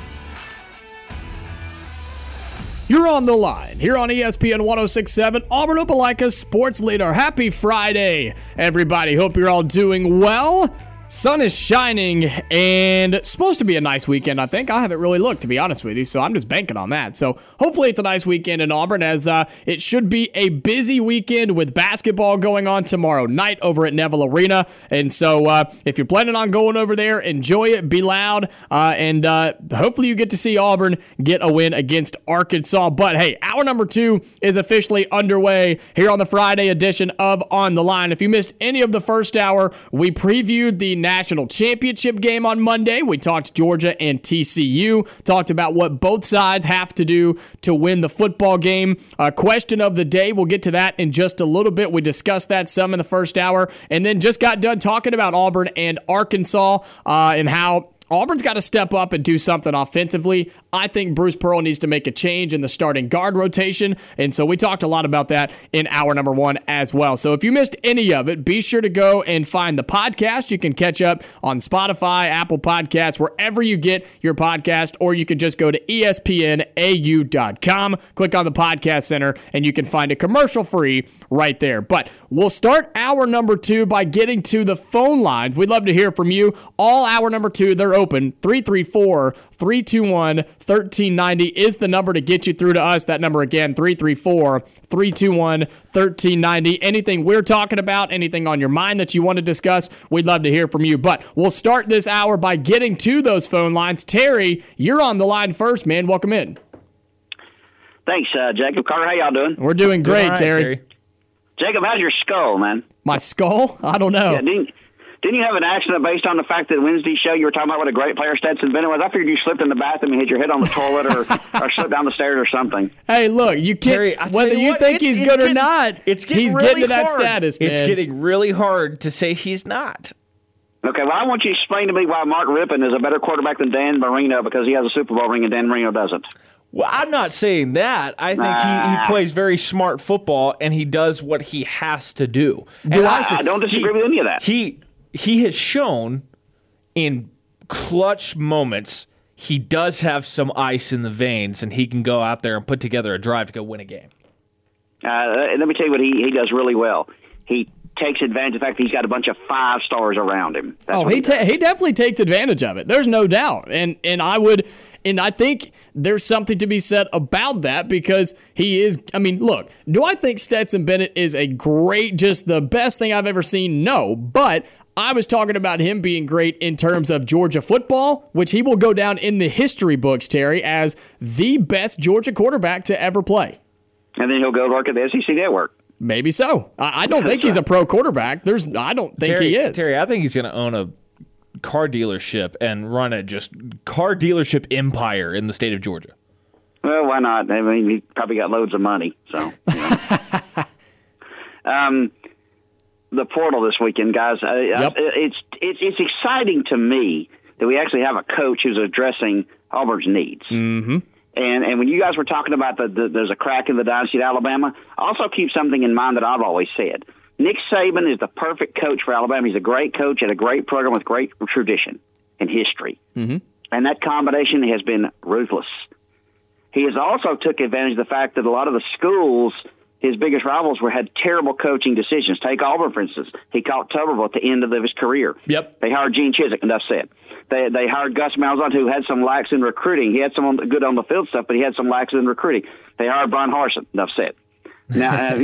You're on the line here on ESPN 1067, Auburn Opelika's sports leader. Happy Friday, everybody. Hope you're all doing well. Sun is shining, and it's supposed to be a nice weekend, I think. I haven't really looked, to be honest with you, so I'm just banking on that. So hopefully it's a nice weekend in Auburn, as it should be a busy weekend with basketball going on tomorrow night over at Neville Arena. And so if you're planning on going over there, enjoy it, be loud, and hopefully you get to see Auburn get a win against Arkansas. But hey, hour number 2 is officially underway here on the Friday edition of On the Line. If you missed any of the first hour, we previewed the national championship game on Monday. We talked Georgia and TCU, talked about what both sides have to do to win the football game. Question of the day, we'll get to that in just a little bit. We discussed that some in the first hour, and then just got done talking about Auburn and Arkansas and how Auburn's got to step up and do something offensively. I think Bruce Pearl needs to make a change in the starting guard rotation, and so we talked a lot about that in hour number 1 as well. So if you missed any of it, be sure to go and find the podcast. You can catch up on Spotify, Apple Podcasts, wherever you get your podcast, or you can just go to ESPNAU.com, click on the podcast center, and you can find it commercial-free right there. But we'll start hour number 2 by getting to the phone lines. We'd love to hear from you. All hour number 2, they're open. 334-321-1390 is the number to get you through to us. That number again, 334-321-1390. Anything we're talking about, anything on your mind that you want to discuss, we'd love to hear from you. But we'll start this hour by getting to those phone lines. Terry, you're on the line first, man. Welcome in. Thanks, Jacob. Carter, how y'all doing? We're doing great, All right, Terry. Jacob, how's your skull, man? My skull? I don't know. Yeah, didn't you have an accident based on the fact that Wednesday's show you were talking about what a great player Stetson Bennett was? I figured you slipped in the bathroom and hit your head on the toilet or slipped down the stairs or something. Hey, look, you can't. Terry, I tell Whether you what, think it's he's good or getting- not, it's getting he's really getting to that hard. status, man. It's getting really hard to say he's not. Okay, well, I want you to explain to me why Mark Rippon is a better quarterback than Dan Marino because he has a Super Bowl ring and Dan Marino doesn't. Well, I'm not saying that. I think he plays very smart football, and he does what he has to do. And I don't disagree with any of that. He has shown in clutch moments he does have some ice in the veins, and he can go out there and put together a drive to go win a game. Let me tell you what he does really well. He takes advantage of the fact that he's got a bunch of 5 stars around him. That's what he does. he definitely takes advantage of it. There's no doubt. And I think there's something to be said about that because he is, I mean, look, do I think Stetson Bennett is a great, just the best thing I've ever seen? No, but I was talking about him being great in terms of Georgia football, which he will go down in the history books, Terry, as the best Georgia quarterback to ever play. And then he'll go work at the SEC Network. Maybe so. I don't think he's a pro quarterback. I don't think he is. Terry, I think he's going to own a car dealership and run a just car dealership empire in the state of Georgia. Well, why not? I mean, he probably got loads of money. So, the portal this weekend, guys. Yep. It's exciting to me that we actually have a coach who's addressing Auburn's needs. Mm-hmm. And when you guys were talking about there's a crack in the dynasty at Alabama, also keep something in mind that I've always said. Nick Saban is the perfect coach for Alabama. He's a great coach at a great program with great tradition and history. Mm-hmm. And that combination has been ruthless. He has also took advantage of the fact that a lot of the schools, his biggest rivals, had terrible coaching decisions. Take Auburn, for instance. He caught Tuberville at the end of his career. Yep. They hired Gene Chizik, enough said. They hired Gus Malzahn, who had some lacks in recruiting. He had some good on the field stuff, but he had some lacks in recruiting. They hired Brian Harsin, enough said. Now,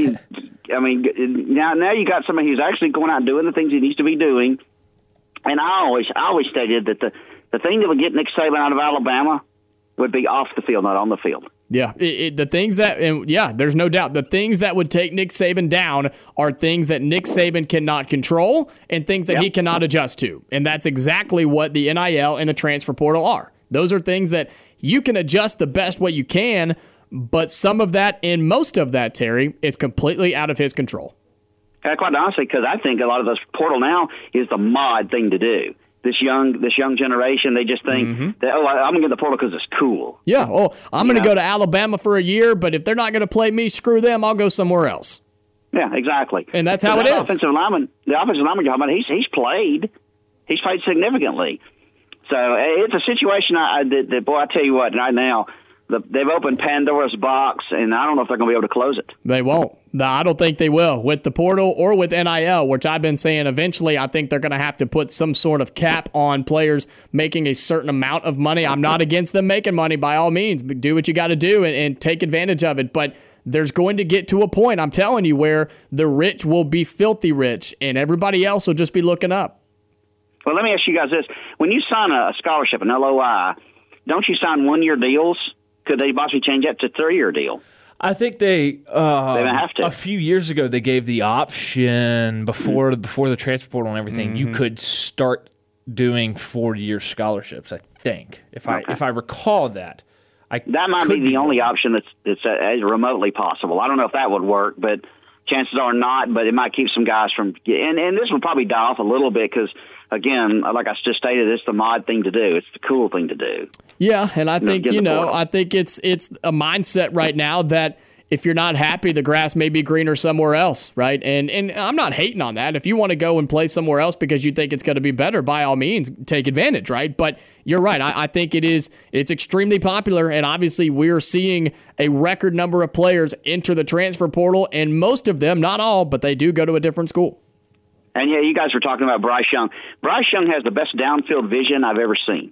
now you got somebody who's actually going out and doing the things he needs to be doing. And I always stated that the thing that would get Nick Saban out of Alabama would be off the field, not on the field. Yeah, the things that, and yeah, there's no doubt, the things that would take Nick Saban down are things that Nick Saban cannot control and things that he cannot adjust to. And that's exactly what the NIL and the transfer portal are. Those are things that you can adjust the best way you can, but some of that and most of that, Terry, is completely out of his control. Quite honestly, because I think a lot of this portal now is the mod thing to do. This young generation, they just think that, I'm going to get the portal because it's cool. Yeah, I'm going to go to Alabama for a year, but if they're not going to play me, screw them, I'll go somewhere else. Yeah, exactly. And that's how it is. The offensive lineman you're talking about, he's played significantly. So it's a situation that boy, I tell you what, right now, they've opened Pandora's box, and I don't know if they're going to be able to close it. They won't. No, I don't think they will with the portal or with NIL, which I've been saying eventually I think they're going to have to put some sort of cap on players making a certain amount of money. I'm not against them making money by all means. Do what you got to do and take advantage of it. But there's going to get to a point, I'm telling you, where the rich will be filthy rich and everybody else will just be looking up. Well, let me ask you guys this. When you sign a scholarship, an LOI, don't you sign one-year deals? Could they possibly change that to 3-year deal? I think they have to. A few years ago they gave the option before the transfer portal and everything. You could start doing 4-year scholarships. I think if I recall that. That might be the only option that's remotely possible. I don't know if that would work, but chances are not. But it might keep some guys from. And this will probably die off a little bit because, again, like I just stated, it's the mod thing to do. It's the cool thing to do. Yeah, and I think, I think it's a mindset right now that if you're not happy, the grass may be greener somewhere else, right? And I'm not hating on that. If you want to go and play somewhere else because you think it's going to be better, by all means, take advantage, right? But you're right. I think it's extremely popular, and obviously we're seeing a record number of players enter the transfer portal, and most of them, not all, but they do go to a different school. And, yeah, you guys were talking about Bryce Young. Bryce Young has the best downfield vision I've ever seen.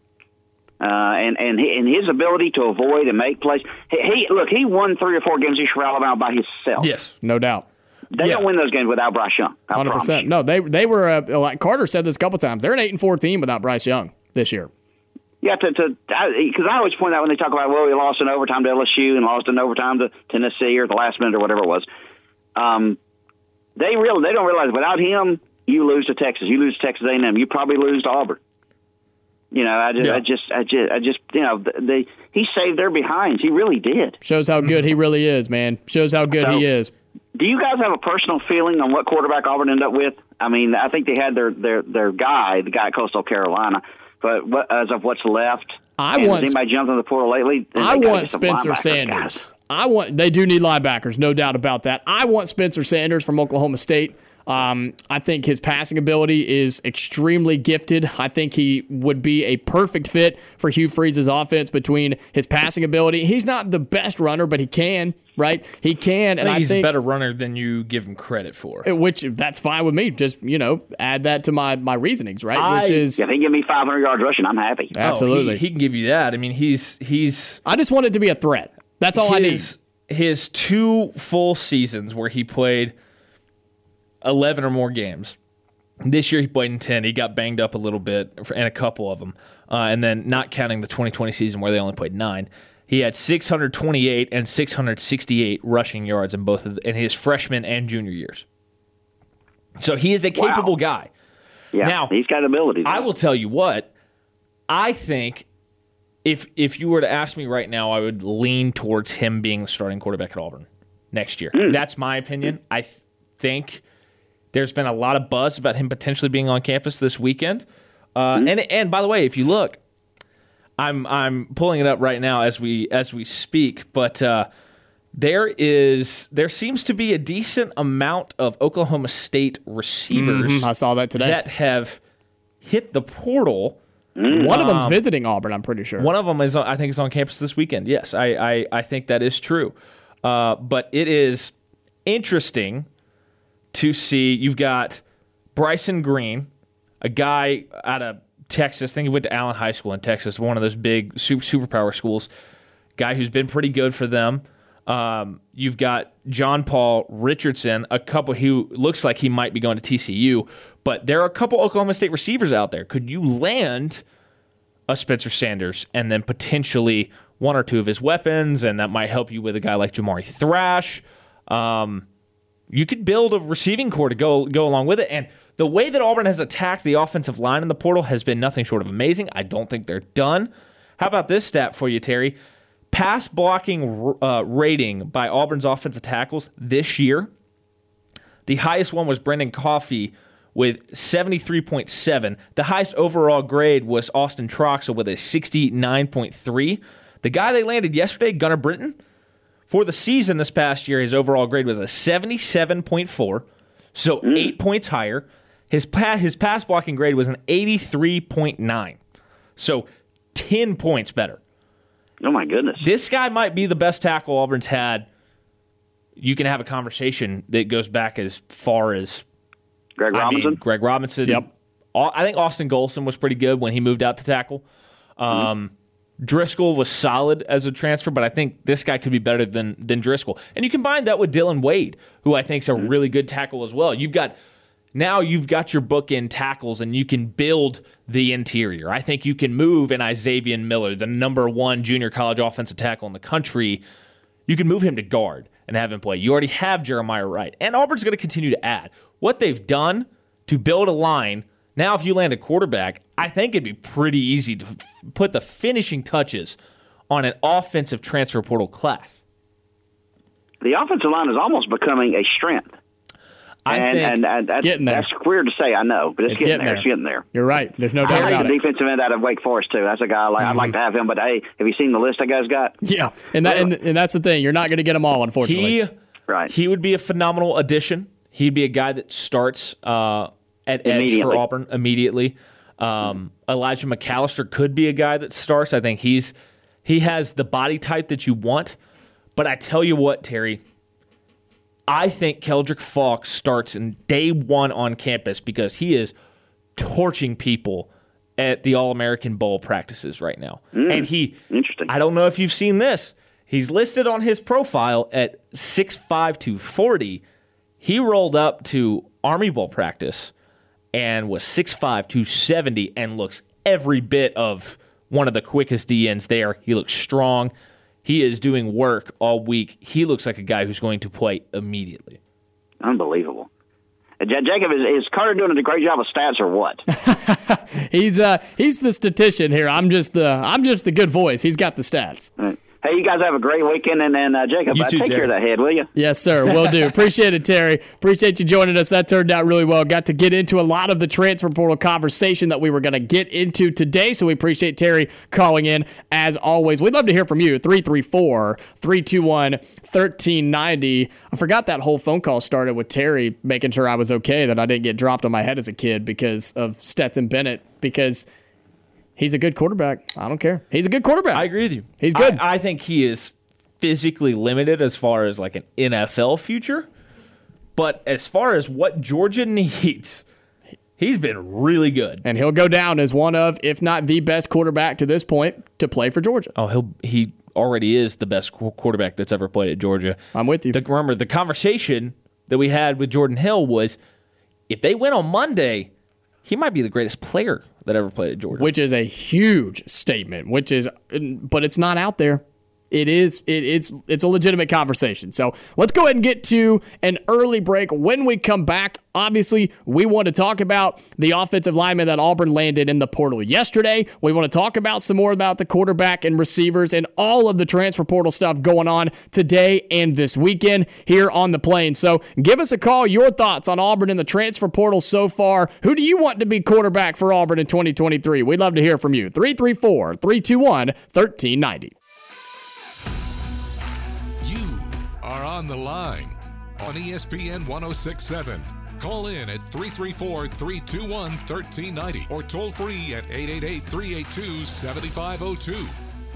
And his ability to avoid and make plays. He won 3 or 4 games this year for Alabama by himself. Yes, no doubt. They don't win those games without Bryce Young. 100%. No, they were like Carter said this a couple times. They're an 8-4 team without Bryce Young this year. you have to because I always point out when they talk about, well, we lost in overtime to LSU and lost in overtime to Tennessee or the last minute or whatever it was. They don't realize without him, you lose to Texas. You lose to Texas A&M. You probably lose to Auburn. You know, I just, you know, he saved their behinds. He really did. Shows how good he really is, man. Shows how good he is. Do you guys have a personal feeling on what quarterback Auburn ended up with? I mean, I think they had their guy, the guy at Coastal Carolina, but as of what's left, has anybody jumped in the portal lately? I want Spencer Sanders. They do need linebackers, no doubt about that. I want Spencer Sanders from Oklahoma State. I think his passing ability is extremely gifted. I think he would be a perfect fit for Hugh Freeze's offense between his passing ability. He's not the best runner, but he can, right? He can. And I think he's a better runner than you give him credit for. Which, that's fine with me. Just, add that to my reasonings, right? If he give me 500 yards rushing, I'm happy. Absolutely. He can give you that. I mean, he's. I just want it to be a threat. That's all I need. His 2 full seasons where he played 11 or more games. This year he played in 10. He got banged up a little bit in a couple of them. And then not counting the 2020 season where they only played 9. He had 628 and 668 rushing yards in his freshman and junior years. So he is a capable guy. Yeah, now, he's got ability. I will tell you what, I think if you were to ask me right now, I would lean towards him being the starting quarterback at Auburn next year. That's my opinion. I think there's been a lot of buzz about him potentially being on campus this weekend. And by the way, if you look, I'm pulling it up right now as we speak, but there seems to be a decent amount of Oklahoma State receivers. I saw that today. That have hit the portal. One of them's visiting Auburn, I'm pretty sure. One of them is on campus this weekend. Yes, I think that is true. But it is interesting to see. You've got Bryson Green, a guy out of Texas. I think he went to Allen High School in Texas, one of those big superpower schools. Guy who's been pretty good for them. You've got John Paul Richardson, a couple who looks like he might be going to TCU. But there are a couple Oklahoma State receivers out there. Could you land a Spencer Sanders and then potentially one or two of his weapons, and that might help you with a guy like Jamari Thrash? You could build a receiving core to go along with it. And the way that Auburn has attacked the offensive line in the portal has been nothing short of amazing. I don't think they're done. How about this stat for you, Terry? Pass blocking rating by Auburn's offensive tackles this year, the highest one was Brendan Coffey with 73.7. The highest overall grade was Austin Troxel with a 69.3. The guy they landed yesterday, Gunnar Britton, for the season this past year, his overall grade was a 77.4, so 8 points higher. His pass blocking grade was an 83.9, so 10 points better. Oh, my goodness. This guy might be the best tackle Auburn's had. You can have a conversation that goes back as far as Greg Robinson. Greg Robinson. Yep. I think Austin Golson was pretty good when he moved out to tackle. Driscoll was solid as a transfer, but I think this guy could be better than Driscoll. And you combine that with Dylan Wade, who I think is a really good tackle as well. You've got your bookend tackles, and you can build the interior. I think you can move an Xavier Miller, the number 1 junior college offensive tackle in the country. You can move him to guard and have him play. You already have Jeremiah Wright. And Auburn's going to continue to add. What they've done to build a line, now if you land a quarterback, I think it'd be pretty easy to put the finishing touches on an offensive transfer portal class. The offensive line is almost becoming a strength. And that's, getting there. That's weird to say, I know, but it's getting there. It's getting there. You're right. There's no doubt I about like the it. defensive end out of Wake Forest, too. That's a guy I'd like to have him, but hey, have you seen the list that guy's got? Yeah, and that's the thing. You're not going to get them all, unfortunately. He would be a phenomenal addition. He'd be a guy that starts at edge for Auburn immediately. Elijah McAllister could be a guy that starts. I think he has the body type that you want. But I tell you what, Terry, I think Keldrick Falk starts in day one on campus because he is torching people at the All-American Bowl practices right now. And interesting. I don't know if you've seen this. He's listed on his profile at 6'5", 240. He rolled up to Army Bowl practice and was 6'5", 270 and looks every bit of one of the quickest DNs there. He looks strong. He is doing work all week. He looks like a guy who's going to play immediately. Unbelievable. Jacob, is Carter doing a great job of stats or what? He's the statistician here. I'm just the good voice. He's got the stats. Hey, you guys have a great weekend, and Jacob, You too, take care of Terry. that head, will you? Yes, sir. Will do. Appreciate it, Terry. Appreciate you joining us. That turned out really well. Got to get into a lot of the transfer portal conversation that we were going to get into today, so we appreciate Terry calling in as always. We'd love to hear from you. 334-321-1390. I forgot that whole phone call started with Terry making sure I was okay, that I didn't get dropped on my head as a kid because of Stetson Bennett, because he's a good quarterback. I don't care. He's a good quarterback. I agree with you. He's good. I think he is physically limited as far as like an NFL future. But as far as what Georgia needs, he's been really good. And he'll go down as one of, if not the best quarterback to this point to play for Georgia. Oh, he already is the best quarterback that's ever played at Georgia. I'm with you. Remember, the conversation that we had with Jordan Hill was, if they win on Monday, he might be the greatest player that ever played at Georgia. Which is a huge statement, but it's not out there. It's a legitimate conversation. So let's go ahead and get to an early break. When we come back, obviously, we want to talk about the offensive lineman that Auburn landed in the portal yesterday. We want to talk about some more about the quarterback and receivers and all of the transfer portal stuff going on today and this weekend here on the Plains. So give us a call, your thoughts on Auburn in the transfer portal so far. Who do you want to be quarterback for Auburn in 2023? We'd love to hear from you. 334-321-1390. You are on the line on ESPN 1067. Call in at 334-321-1390 or toll free at 888-382-7502.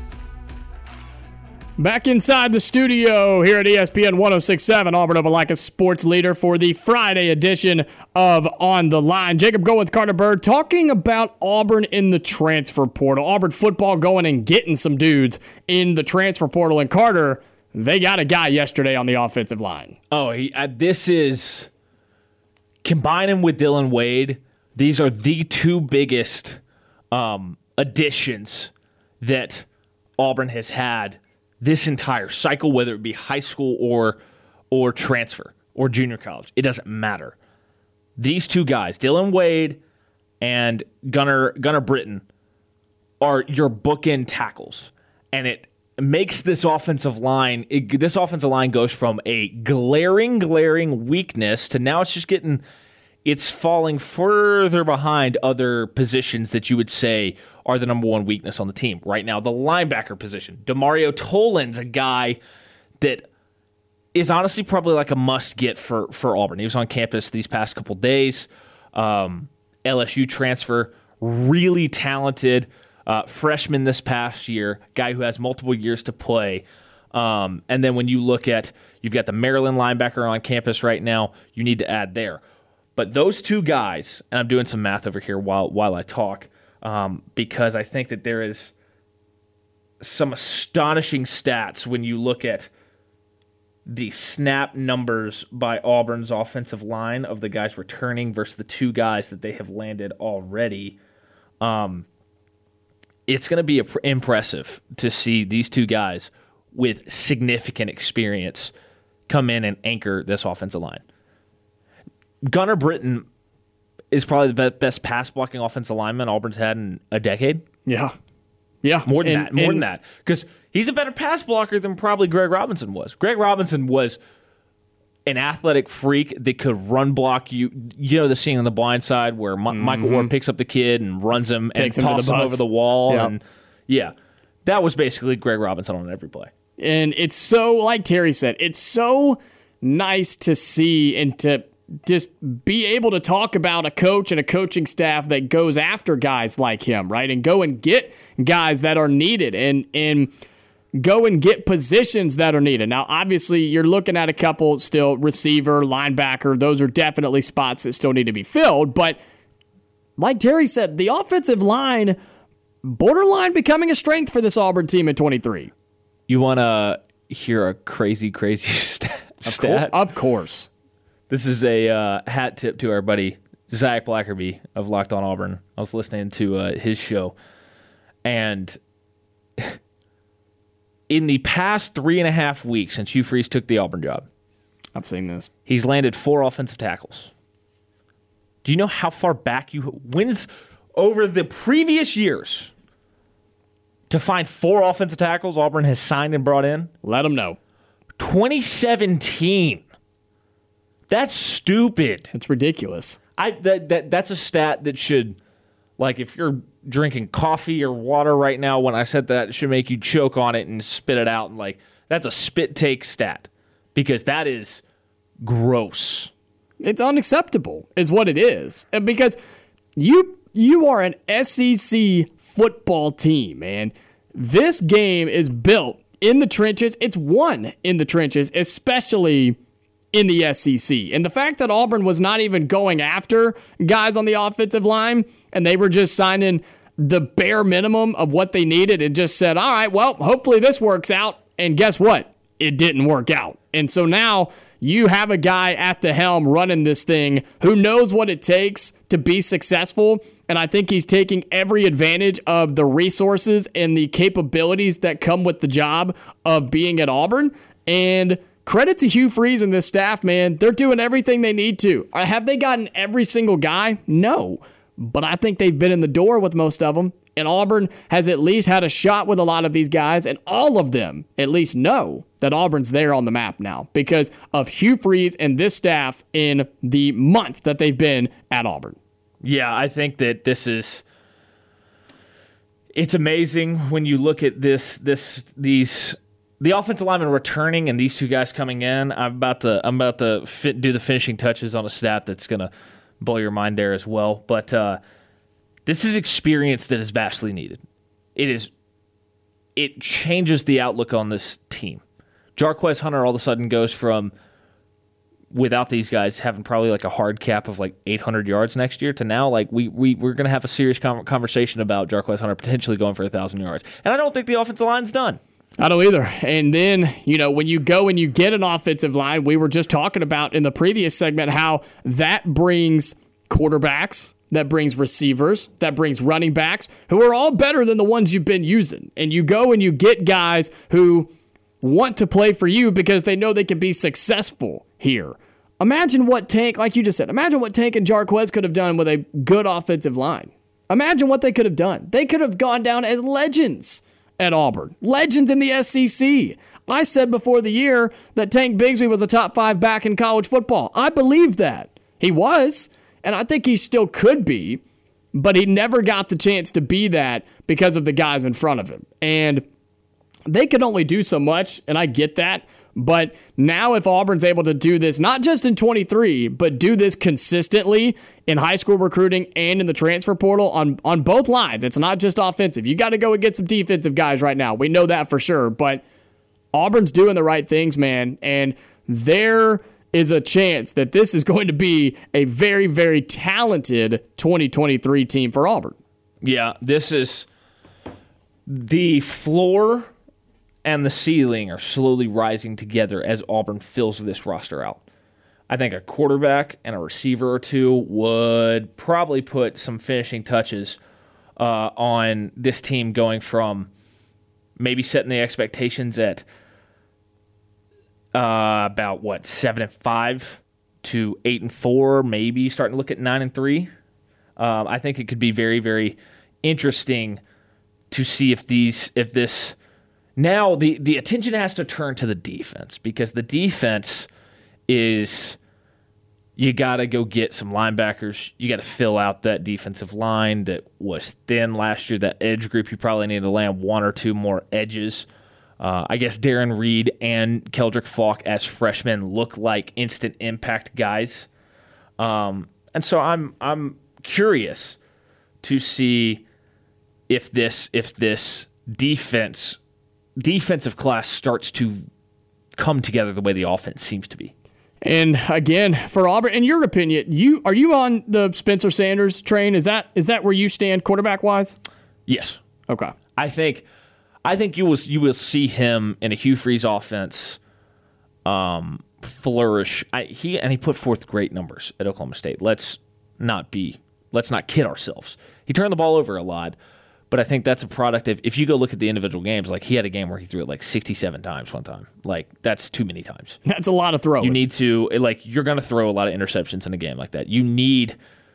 Back inside the studio here at ESPN 1067, Auburn Opelika sports leader for the Friday edition of On the Line. Jacob Goins, Carter Bird, talking about Auburn in the transfer portal. Auburn football going and getting some dudes in the transfer portal. And Carter, they got a guy yesterday on the offensive line. Oh, this is, combine him with Dylan Wade, these are the two biggest additions that Auburn has had this entire cycle, whether it be high school or transfer or junior college. It doesn't matter. These two guys, Dylan Wade and Gunnar Britton, are your bookend tackles. And it makes this offensive line goes from a glaring weakness to now it's falling further behind other positions that you would say are the number one weakness on the team. Right now, the linebacker position. Demario Tolan's a guy that is honestly probably like a must-get for Auburn. He was on campus these past couple days. LSU transfer, really talented freshman this past year, guy who has multiple years to play. And then when you look at, you've got the Maryland linebacker on campus right now, you need to add there. But those two guys, and I'm doing some math over here while I talk, because I think that there is some astonishing stats when you look at the snap numbers by Auburn's offensive line of the guys returning versus the two guys that they have landed already. It's going to be impressive to see these two guys with significant experience come in and anchor this offensive line. Gunnar Britton is probably the best pass-blocking offensive lineman Auburn's had in a decade. Yeah. More than that. Because he's a better pass blocker than probably Greg Robinson was. Greg Robinson was an athletic freak that could run block you. You know the scene on The Blind Side where Michael Ward picks up the kid and runs him and tosses him over the wall. Yep. And yeah, that was basically Greg Robinson on every play. And it's so, like Terry said, it's so nice to see and to just be able to talk about a coach and a coaching staff that goes after guys like him, right? And go and get guys that are needed and go and get positions that are needed. Now, obviously, you're looking at a couple still, receiver, linebacker. Those are definitely spots that still need to be filled. But like Terry said, the offensive line, borderline becoming a strength for this Auburn team in 23. You want to hear a crazy stat? Of course. This is a hat tip to our buddy Zach Blackerby of Locked On Auburn. I was listening to his show, And in the past 3.5 weeks since Hugh Freeze took the Auburn job, I've seen this. he's landed 4 offensive tackles. Do you know how far back wins over the previous years to find 4 offensive tackles Auburn has signed and brought in? Let them know. 2017. That's stupid. It's ridiculous. That's a stat that should, like, if you're drinking coffee or water right now, when I said that, it should make you choke on it and spit it out. And, like, that's a spit take stat because that is gross. It's unacceptable is what it is. And because you are an SEC football team, man. This game is built in the trenches. It's won in the trenches, especially in the SEC. And the fact that Auburn was not even going after guys on the offensive line and they were just signing the bare minimum of what they needed and just said, all right, well, hopefully this works out. And guess what? It didn't work out. And so now you have a guy at the helm running this thing who knows what it takes to be successful. And I think he's taking every advantage of the resources and the capabilities that come with the job of being at Auburn. And credit to Hugh Freeze and this staff, man. They're doing everything they need to. Have they gotten every single guy? No. But I think they've been in the door with most of them. And Auburn has at least had a shot with a lot of these guys. And all of them at least know that Auburn's there on the map now because of Hugh Freeze and this staff in the month that they've been at Auburn. Yeah, I think that it's amazing when you look at the offensive linemen returning and these 2 guys coming in. I'm about to do the finishing touches on a stat that's going to blow your mind there as well. But this is experience that is vastly needed. It changes the outlook on this team. Jarquez Hunter all of a sudden goes from, without these guys having probably like a hard cap of like 800 yards next year, to now like we're going to have a serious conversation about Jarquez Hunter potentially going for 1,000 yards. And I don't think the offensive line's done. I don't either. And then, when you go and you get an offensive line, we were just talking about in the previous segment how that brings quarterbacks, that brings receivers, that brings running backs, who are all better than the ones you've been using. And you go and you get guys who want to play for you because they know they can be successful here. Imagine what Tank, like you just said, imagine what Tank and Jarquez could have done with a good offensive line. Imagine what they could have done. They could have gone down as legends at Auburn. Legends in the SEC. I said before the year that Tank Bigsby was a top 5 back in college football. I believe that. He was, and I think he still could be, but he never got the chance to be that because of the guys in front of him. And they could only do so much, and I get that. But now if Auburn's able to do this, not just in 23, but do this consistently in high school recruiting and in the transfer portal on both lines, it's not just offensive. You got to go and get some defensive guys right now. We know that for sure. But Auburn's doing the right things, man. And there is a chance that this is going to be a very, very talented 2023 team for Auburn. Yeah, this is the floor and the ceiling are slowly rising together as Auburn fills this roster out. I think a quarterback and a receiver or 2 would probably put some finishing touches on this team, going from maybe setting the expectations at about 7-5 to 8-4, maybe starting to look at 9-3. I think it could be very, very interesting to see if this. Now, the attention has to turn to the defense, because the defense is, you got to go get some linebackers. You got to fill out that defensive line that was thin last year, that edge group. You probably need to land 1 or 2 more edges. I guess Darren Reed and Keldrick Falk as freshmen look like instant impact guys. And so I'm curious to see if this defensive class starts to come together the way the offense seems to be. And again, for Auburn, in your opinion, are you on the Spencer Sanders train? Is that where you stand quarterback wise? Yes. Okay. I think you will see him in a Hugh Freeze offense flourish. He put forth great numbers at Oklahoma State. Let's not kid ourselves. He turned the ball over a lot, But I think that's a product of, if you go look at the individual games, like he had a game where he threw it like 67 times one time. Like, that's too many times. That's a lot of throwing. You need to, like, you're going to throw a lot of interceptions in a game like that. You need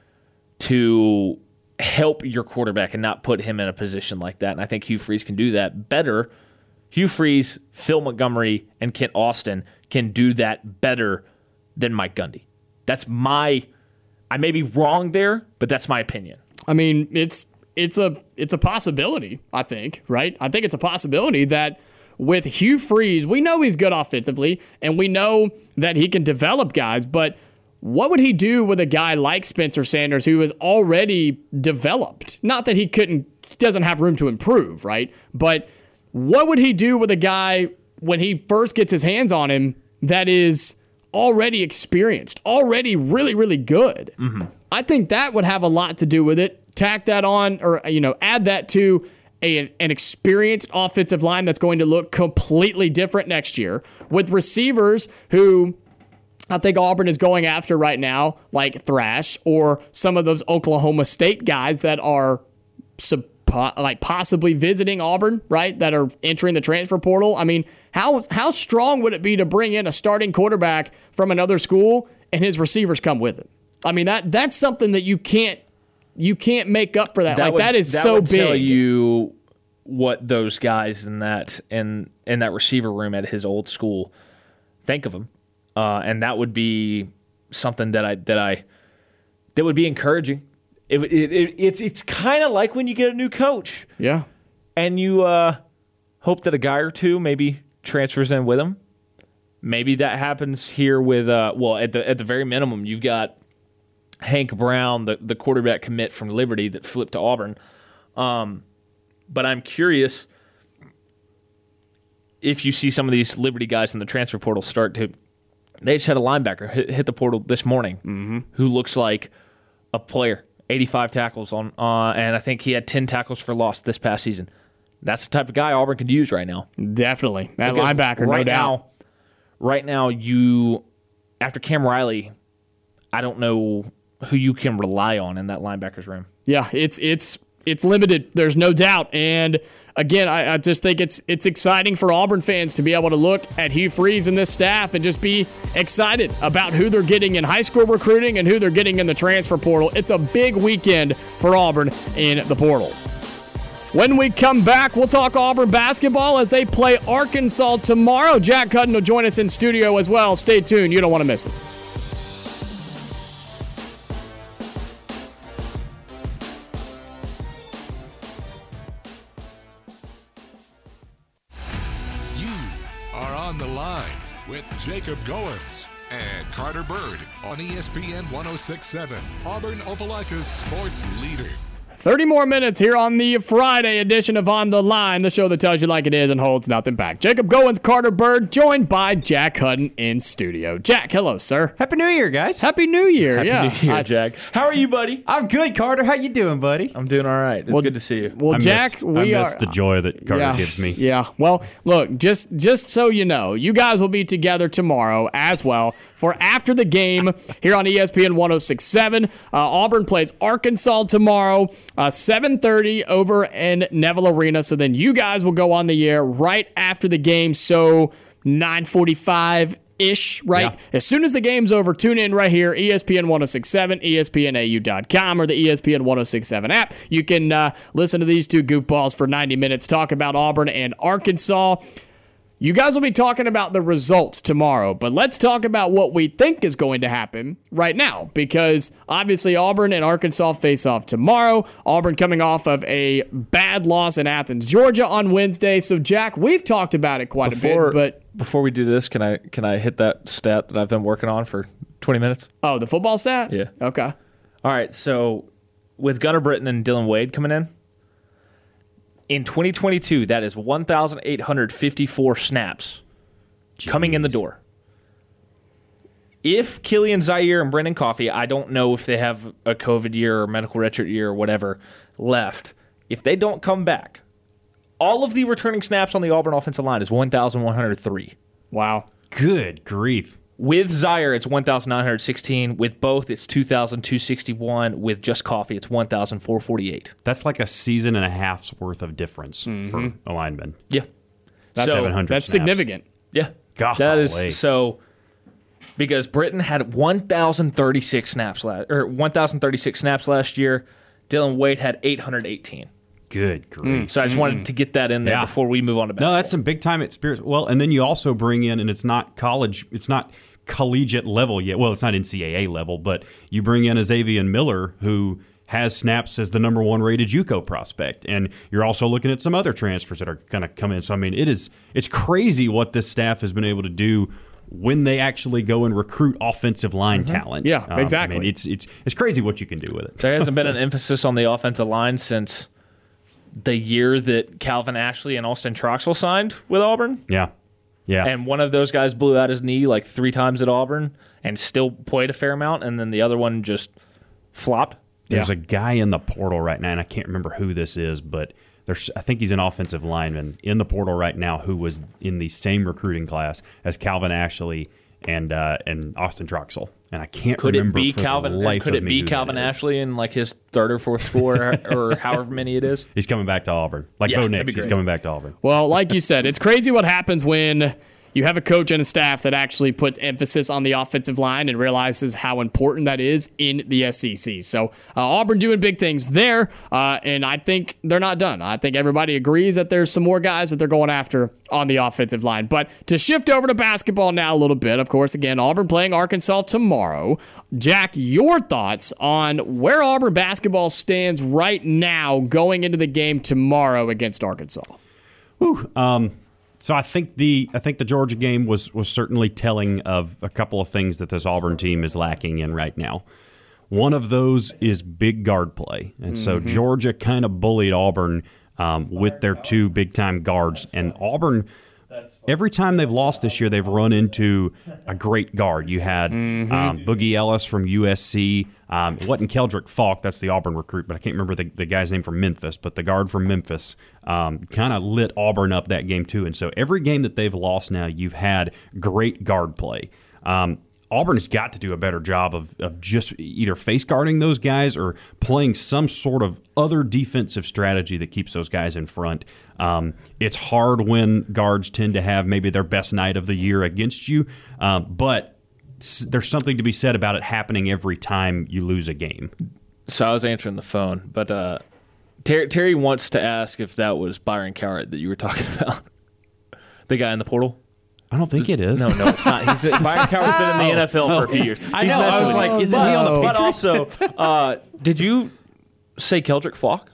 to help your quarterback and not put him in a position like that. And I think Hugh Freeze can do that better. Hugh Freeze, Phil Montgomery, and Kent Austin can do that better than Mike Gundy. That's I may be wrong there, but that's my opinion. I mean, it's a possibility, I think, right? I think it's a possibility that with Hugh Freeze, we know he's good offensively, and we know that he can develop guys, but what would he do with a guy like Spencer Sanders who is already developed? Not that he doesn't have room to improve, right? But what would he do with a guy when he first gets his hands on him that is already experienced, already really, really good? Mm-hmm. I think that would have a lot to do with it. Tack that on, or add that to an experienced offensive line that's going to look completely different next year with receivers who I think Auburn is going after right now, like Thrash or some of those Oklahoma State guys that are possibly visiting Auburn, right? That are entering the transfer portal. I mean, how strong would it be to bring in a starting quarterback from another school and his receivers come with him? I mean, that's something that you can't make up for that. That is so big. That would tell you what those guys in that receiver room at his old school think of him, and that would be something that would be encouraging. It's kind of like when you get a new coach, yeah, and you hope that a guy or two maybe transfers in with him. Maybe that happens here with at the very minimum, you've got Hank Brown, the quarterback commit from Liberty that flipped to Auburn. But I'm curious if you see some of these Liberty guys in the transfer portal start to. They just had a linebacker hit the portal this morning who looks like a player. 85 tackles on, and I think he had 10 tackles for loss this past season. That's the type of guy Auburn could use right now. Definitely. That linebacker, no doubt. Right now, after Cam Riley, I don't know who you can rely on in that linebacker's room. Yeah, it's limited. There's no doubt. And again, I just think it's exciting for Auburn fans to be able to look at Hugh Freeze and this staff and just be excited about who they're getting in high school recruiting and who they're getting in the transfer portal. It's a big weekend for Auburn in the portal. When we come back, we'll talk Auburn basketball as they play Arkansas tomorrow. Jack Hutton will join us in studio as well. Stay tuned. You don't want to miss it. On the Line with Jacob Goins and Carter Bird on ESPN 106.7, Auburn Opelika's sports leader. 30 more minutes here on the Friday edition of On the Line, the show that tells you like it is and holds nothing back. Jacob Goins, Carter Bird, joined by Jack Hutton in studio. Jack, hello, sir. Happy New Year, guys. Happy New Year. Happy New Year, Jack. How are you, buddy? I'm good, Carter. How you doing, buddy? I'm doing all right. It's good to see you. Well, Jack, I miss the joy that Carter gives me. Yeah. Well, look, just so you know, you guys will be together tomorrow as well for After the Game here on ESPN 106.7. Auburn plays Arkansas tomorrow, 7:30 over in Neville Arena. So then you guys will go on the air right after the game. So 9:45-ish, right? Yeah. As soon as the game's over, tune in right here, ESPN 106.7, ESPNAU.com, or the ESPN 106.7 app. You can listen to these two goofballs for 90 minutes, talk about Auburn and Arkansas. You guys will be talking about the results tomorrow, but let's talk about what we think is going to happen right now, because obviously Auburn and Arkansas face off tomorrow. Auburn coming off of a bad loss in Athens, Georgia on Wednesday. So, Jack, we've talked about it quite a bit, but before we do this, can I hit that stat that I've been working on for 20 minutes? Oh, the football stat? Yeah. Okay. All right, so with Gunnar Britton and Dylan Wade coming in 2022, that is 1,854 snaps coming in the door. If Killian Zaire and Brendan Coffey, I don't know if they have a COVID year or medical redshirt year or whatever left. If they don't come back, all of the returning snaps on the Auburn offensive line is 1,103. Wow. Good grief. With Zaire, it's 1,916. With both, it's 2,261. With just Coffee, it's 1,448. That's like a season and a half's worth of difference for a lineman. Yeah. That's 700 That's snaps. significant. Yeah. Golly. That is so because Britton had 1,036 snaps last year. Dylan Wade had 818. Good grief. So I just wanted to get that in there before we move on to basketball. No, that's some big time experience. Well, and then you also bring in, and it's not college, it's not collegiate level yet. Well, it's not NCAA level, but you bring in a Xavier Miller who has snaps as the number 1 rated JUCO prospect, and you're also looking at some other transfers that are going to come in. So I mean, it's crazy what this staff has been able to do when they actually go and recruit offensive line talent. Yeah, exactly. I mean, it's crazy what you can do with it. There hasn't been an emphasis on the offensive line since the year that Calvin Ashley and Austin Troxell signed with Auburn. Yeah. And one of those guys blew out his knee like 3 times at Auburn and still played a fair amount, and then the other one just flopped. There's a guy in the portal right now, and I can't remember who this is, but I think he's an offensive lineman in the portal right now who was in the same recruiting class as Calvin Ashley and Austin Troxell. And I can't remember for the life Could of it me be who Calvin that is. Ashley in like his 3rd or 4th school or however many it is? He's coming back to Auburn. Like Yeah, Bo that'd be Nix, he's great. coming back to Auburn. Well, like you said, it's crazy what happens when you have a coach and a staff that actually puts emphasis on the offensive line and realizes how important that is in the SEC. So Auburn doing big things there, and I think they're not done. I think everybody agrees that there's some more guys that they're going after on the offensive line. But to shift over to basketball now a little bit, of course, again, Auburn playing Arkansas tomorrow. Jack, your thoughts on where Auburn basketball stands right now going into the game tomorrow against Arkansas? So I think the Georgia game was certainly telling of a couple of things that this Auburn team is lacking in right now. One of those is big guard play, and so Georgia kind of bullied Auburn with their 2 big-time guards. And Auburn, every time they've lost this year, they've run into a great guard. You had Boogie Ellis from USC. It wasn't Keldrick Falk, that's the Auburn recruit, but I can't remember the guy's name from Memphis. But the guard from Memphis kind of lit Auburn up that game too. And so every game that they've lost now, you've had great guard play. Auburn has got to do a better job of just either face guarding those guys or playing some sort of other defensive strategy that keeps those guys in front. It's hard when guards tend to have maybe their best night of the year against you, but there's something to be said about it happening every time you lose a game. So I was answering the phone, but Terry wants to ask if that was Byron Cowart that you were talking about, the guy in the portal. I don't think it is. No, it's not. Byron Coward's been in the NFL for a few years. I know. I was like, isn't he on the Patriots? But also, did you say Keldrick Falk?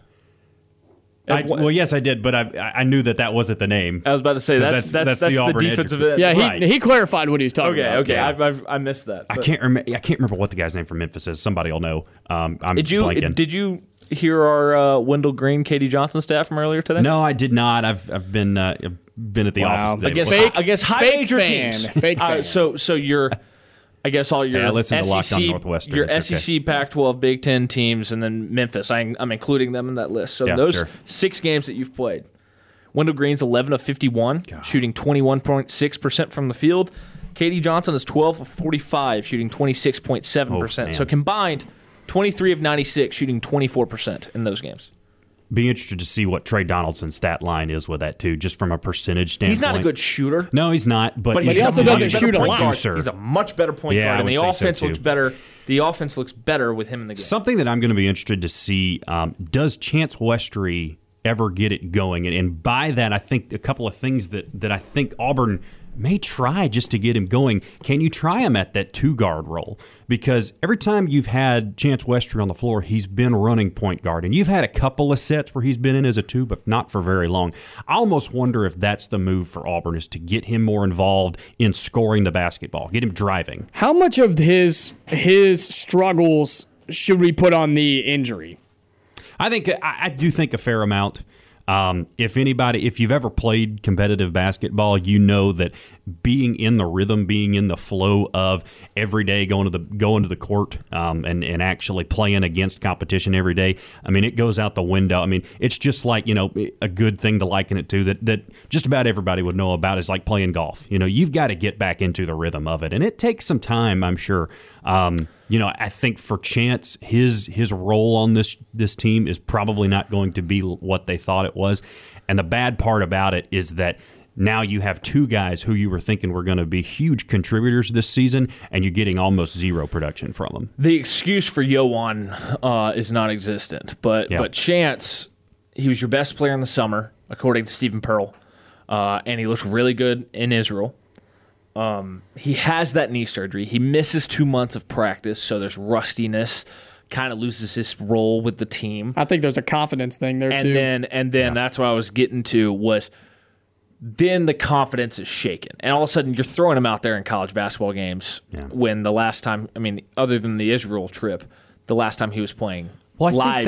Well, yes, I did, but I knew that wasn't the name. I was about to say that's the Auburn defensive edge. end. Yeah, he clarified what he was talking about. Okay. Yeah. I missed that. I can't remember what the guy's name from Memphis is. Somebody will know. I'm blanking. Did you hear our Wendell Green, Katie Johnson staff from earlier today? No, I did not. I've been at the office today. Against high major teams. Fake fan. So you're, I guess all your I listen to Locked On SEC, Northwestern. your It's SEC, Pac-12, Big Ten teams, and then Memphis. I'm including them in that list. So Yeah, those sure. 6 games that you've played, Wendell Green's 11 of 51, shooting 21.6% from the field. Katie Johnson is 12 of 45, shooting 26.7%. man. So combined, 23 of 96, shooting 24% in those games. Be interested to see what Trey Donaldson's stat line is with that too, just from a percentage standpoint. He's not a good shooter. No, he's not. But he he's also a doesn't much shoot a better lot. producer. He's a much better point Yeah, guard, I and the would say so, offense too. looks better. The offense looks better with him in the game. Something that I'm going to be interested to see, does Chance Westry ever get it going? And by that, I think a couple of things that I think Auburn may try just to get him going. Can you try him at that 2-guard role? Because every time you've had Chance Westry on the floor, he's been running point guard. And you've had a couple of sets where he's been in as a 2, but not for very long. I almost wonder if that's the move for Auburn, is to get him more involved in scoring the basketball, get him driving. How much of his struggles should we put on the injury? I do think a fair amount. If you've ever played competitive basketball, you know that being in the rhythm, being in the flow of every day going to the court and actually playing against competition every day, I mean, it goes out the window. I mean, it's just like, a good thing to liken it to that just about everybody would know about is like playing golf. You've got to get back into the rhythm of it, and it takes some time, I'm sure. I think for Chance, his role on this team is probably not going to be what they thought it was. And the bad part about it is that now you have two guys who you were thinking were going to be huge contributors this season, and you're getting almost zero production from them. The excuse for Yohan is non-existent, but Chance, he was your best player in the summer, according to Stephen Pearl, and he looks really good in Israel. He has that knee surgery. He misses 2 months of practice, so there's rustiness. Kind of loses his role with the team. I think there's a confidence thing there too. And then that's what I was getting to was then the confidence is shaken. And all of a sudden you're throwing him out there in college basketball games when the last time, other than the Israel trip, the last time he was playing live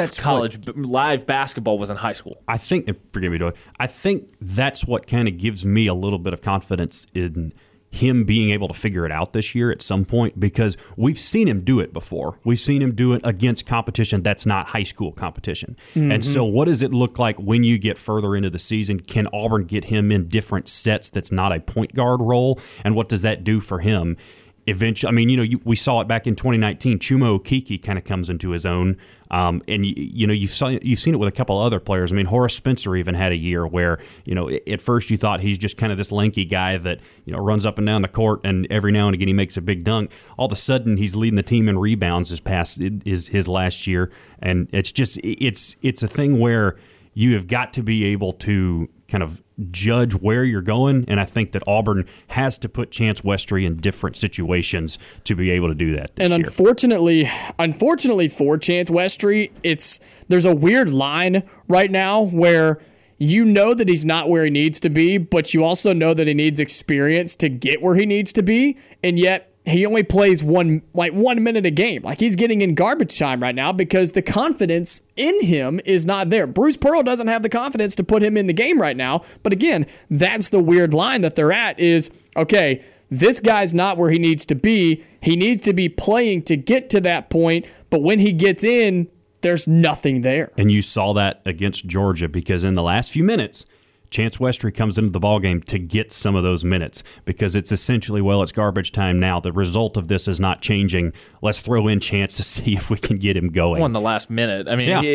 basketball was in high school. I think, forgive me, Doyle, I think that's what kind of gives me a little bit of confidence in him being able to figure it out this year at some point, because we've seen him do it before. We've seen him do it against competition that's not high school competition. Mm-hmm. And so what does it look like when you get further into the season? Can Auburn get him in different sets that's not a point guard role? And what does that do for him? Eventually, we saw it back in 2019. Chuma Okeke kind of comes into his own, and you've seen it with a couple other players. Horace Spencer even had a year where at first you thought he's just kind of this lanky guy that runs up and down the court, and every now and again he makes a big dunk. All of a sudden he's leading the team in rebounds. His last year, and it's a thing where you have got to be able to kind of judge where you're going, and I think that Auburn has to put Chance Westry in different situations to be able to do that this year. Unfortunately for Chance Westry, there's a weird line right now where you know that he's not where he needs to be, but you also know that he needs experience to get where he needs to be, and yet he only plays 1 minute a game. Like, he's getting in garbage time right now because the confidence in him is not there. Bruce Pearl doesn't have the confidence to put him in the game right now. But again, that's the weird line that they're at is, okay, this guy's not where he needs to be. He needs to be playing to get to that point. But when he gets in, there's nothing there. And you saw that against Georgia because in the last few minutes, Chance Westry comes into the ballgame to get some of those minutes because it's essentially, it's garbage time now. The result of this is not changing. Let's throw in Chance to see if we can get him going. In the last minute.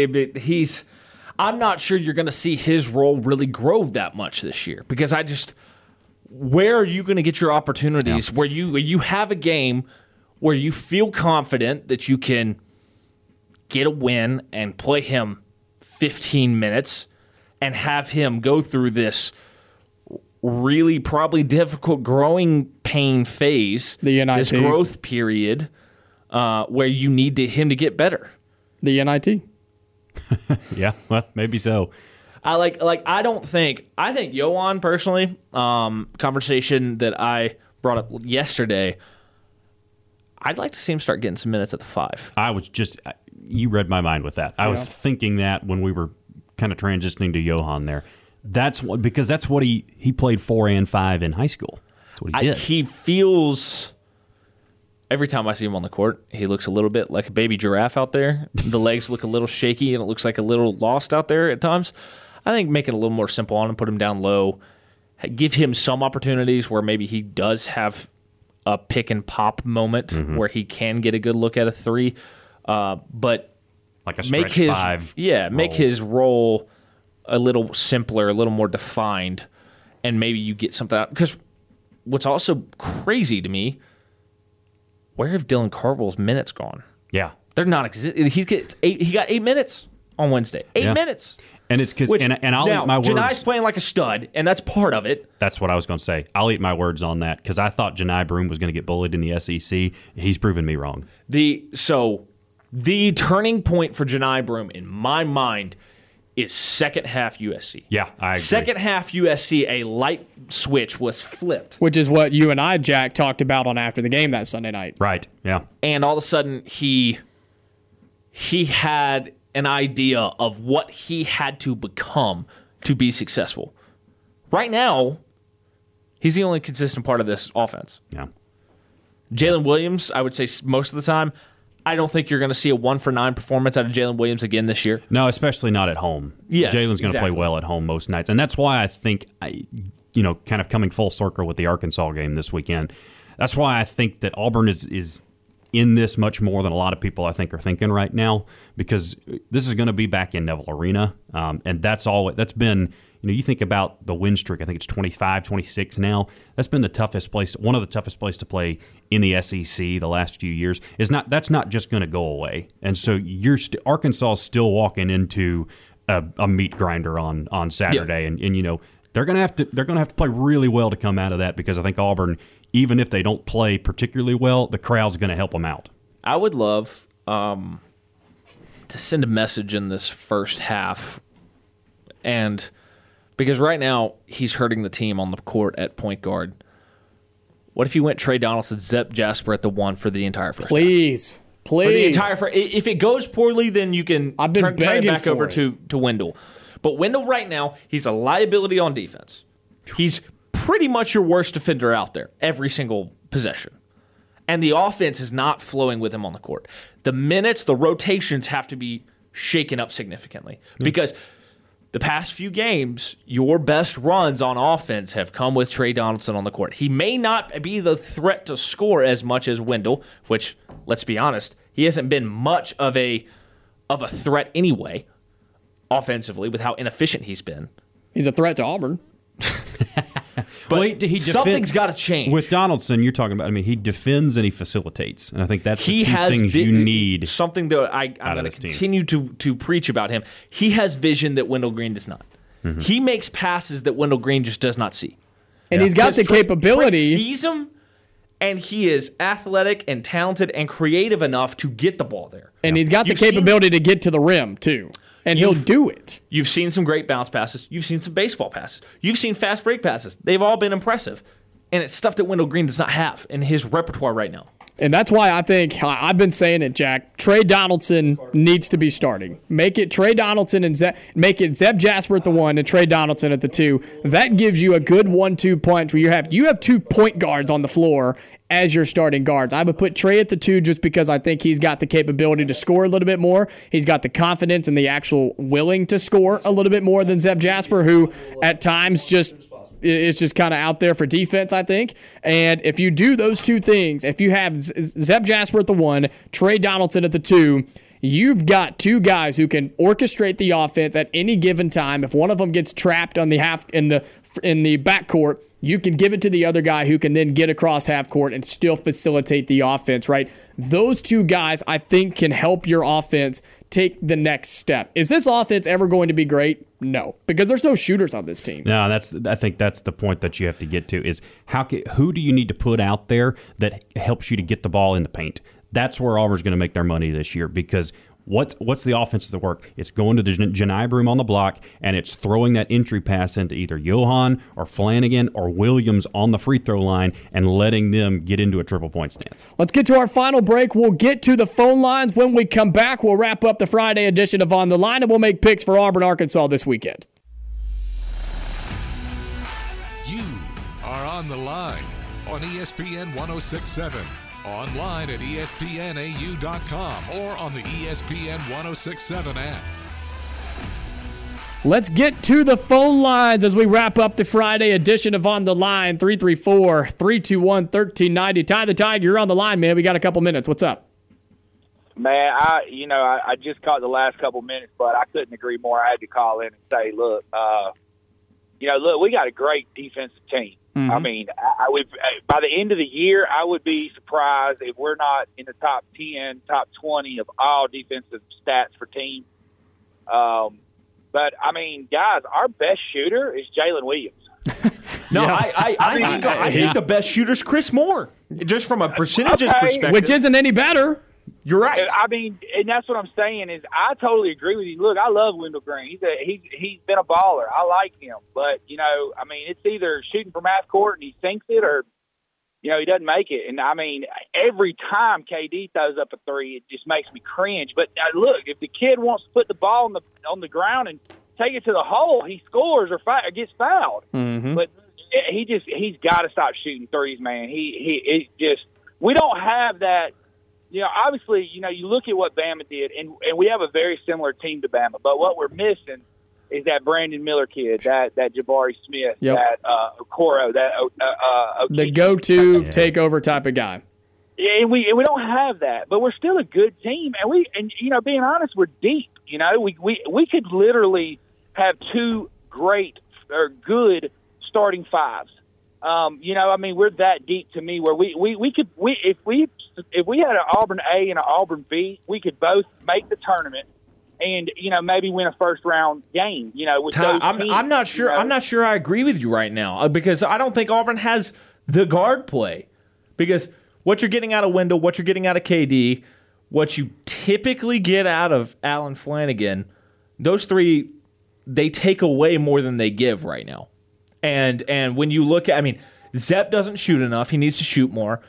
I'm not sure you're going to see his role really grow that much this year because where are you going to get your opportunities where you have a game where you feel confident that you can get a win and play him 15 minutes and have him go through this really probably difficult growing pain phase, the NIT. This growth period where you need him to get better. The NIT. Yeah, well, maybe so. I think Yohan personally, conversation that I brought up yesterday, I'd like to see him start getting some minutes at the 5. You read my mind with that. I was thinking that when we were kind of transitioning to Yohan there. That's what he played 4 and 5 in high school. That's what he did. He feels, every time I see him on the court, he looks a little bit like a baby giraffe out there. The legs look a little shaky and it looks like a little lost out there at times. I think make it a little more simple on him, put him down low, give him some opportunities where maybe he does have a pick and pop moment where he can get a good look at a 3. But like a stretch 5. Make his role a little simpler, a little more defined, and maybe you get something out. Because what's also crazy to me, where have Dylan Cardwell's minutes gone? Yeah. They're not existing. He got 8 minutes on Wednesday. 8 minutes. And it's because, and I'll eat my words. Janai's playing like a stud, and that's part of it. That's what I was going to say. I'll eat my words on that because I thought Janai Broome was going to get bullied in the SEC. He's proven me wrong. The turning point for Janai Broome, in my mind, is second half USC. Yeah, I agree. Second half USC, a light switch was flipped. Which is what you and I, Jack, talked about on After the Game that Sunday night. Right, yeah. And all of a sudden, he had an idea of what he had to become to be successful. Right now, he's the only consistent part of this offense. Yeah. Jalen Williams, I would say most of the time, I don't think you're going to see a 1-for-9 performance out of Jalen Williams again this year. No, especially not at home. Yes, Jalen's going to play exactly. well at home most nights. And that's why I think, kind of coming full circle with the Arkansas game this weekend, that's why I think that Auburn is in this much more than a lot of people, I think, are thinking right now, because this is going to be back in Neville Arena. And that's been, you think about the win streak, I think it's 25, 26 now. That's been one of the toughest places to play in the SEC the last few years. That's not just going to go away. And so Arkansas is still walking into a meat grinder on Saturday. Yeah. And they're going to have to play really well to come out of that, because I think Auburn, even if they don't play particularly well, the crowd's going to help them out. I would love to send a message in this first half, and because right now he's hurting the team on the court at point guard. What if you went Trey Donaldson, Zep Jasper at the 1 for the entire first half? Please. For the entire if it goes poorly, then you can turn it back over to Wendell. But Wendell right now, he's a liability on defense. He's pretty much your worst defender out there every single possession. And the offense is not flowing with him on the court. The minutes, the rotations have to be shaken up significantly, because the past few games, your best runs on offense have come with Trey Donaldson on the court. He may not be the threat to score as much as Wendell, which, let's be honest, he hasn't been much of a threat anyway, offensively, with how inefficient he's been. He's a threat to Auburn. But something's got to change. With Donaldson, you're talking about, he defends and he facilitates. And I think that's the two things you need. Something that I'm going to continue to preach about him. He has vision that Wendell Green does not. Mm-hmm. He makes passes that Wendell Green just does not see. And he's got the capability. Trey sees him, and he is athletic and talented and creative enough to get the ball there. And he's got the capability to get to the rim, too. And he'll do it. You've seen some great bounce passes. You've seen some baseball passes. You've seen fast break passes. They've all been impressive. And it's stuff that Wendell Green does not have in his repertoire right now. And that's why I think, I've been saying it, Jack, Trey Donaldson needs to be starting. Make it Trey Donaldson and make it Zep Jasper at the 1 and Trey Donaldson at the 2. That gives you a good 1-2 punch where you have 2 point guards on the floor as your starting guards. I would put Trey at the 2 just because I think he's got the capability to score a little bit more. He's got the confidence and the actual willing to score a little bit more than Zep Jasper, who at times is just kind of out there for defense, I think. And if you do those 2 things, if you have Zep Jasper at the 1, Trey Donaldson at the 2, you've got 2 guys who can orchestrate the offense at any given time. If one of them gets trapped on the in the backcourt, you can give it to the other guy who can then get across half court and still facilitate the offense, right? Those 2 guys, I think, can help your offense take the next step. Is this offense ever going to be great? No, because there's no shooters on this team. No, I think that's the point that you have to get to is who do you need to put out there that helps you to get the ball in the paint? That's where Auburn's going to make their money this year, because what's the offense that work? It's going to the Janai Broome on the block, and it's throwing that entry pass into either Johan or Flanagan or Williams on the free throw line and letting them get into a triple point stance. Let's get to our final break. We'll get to the phone lines. When we come back, we'll wrap up the Friday edition of On the Line, and we'll make picks for Auburn, Arkansas this weekend. You are On the Line on ESPN 106.7. Online at ESPNAU.com or on the ESPN 106.7 app. Let's get to the phone lines as we wrap up the Friday edition of On the Line. 334-321-1390. Ty the Tiger, you're on the line, man. We got a couple minutes. What's up? Man, I just caught the last couple minutes, but I couldn't agree more. I had to call in and say, look, we got a great defensive team. Mm-hmm. I mean, by the end of the year, I would be surprised if we're not in the top 10, top 20 of all defensive stats for teams. But, I mean, guys, our best shooter is Jalen Williams. No, yeah. I think the best shooter's Chris Moore, just from a percentages perspective. Which isn't any better. You're right. I mean, and that's what I'm saying is I totally agree with you. Look, I love Wendell Green. He's been a baller. I like him. But, I mean, it's either shooting from half court and he sinks it or, he doesn't make it. And, I mean, every time KD throws up a 3, it just makes me cringe. But, look, if the kid wants to put the ball on the ground and take it to the hole, he scores or gets fouled. Mm-hmm. But he's got to stop shooting threes, man. We don't have that. You know, obviously, you know, you look at what Bama did, and we have a very similar team to Bama. But what we're missing is that Brandon Miller kid, that Jabari Smith, that Okoro, that the go-to takeover type of guy. And we don't have that, but we're still a good team, and you know, being honest, we're deep. You know, we could literally have two great or good starting fives. You know, I mean, we're that deep to me where we could if we had an Auburn A and an Auburn B, we could both make the tournament and, you know, maybe win a first round game. You know, with those teams, I'm not sure. You know? I'm not sure I agree with you right now because I don't think Auburn has the guard play. Because what you're getting out of Wendell, what you're getting out of KD, what you typically get out of Allen Flanigan, those three, they take away more than they give right now. And when you look at, I mean, Zepp doesn't shoot enough. He needs to shoot more.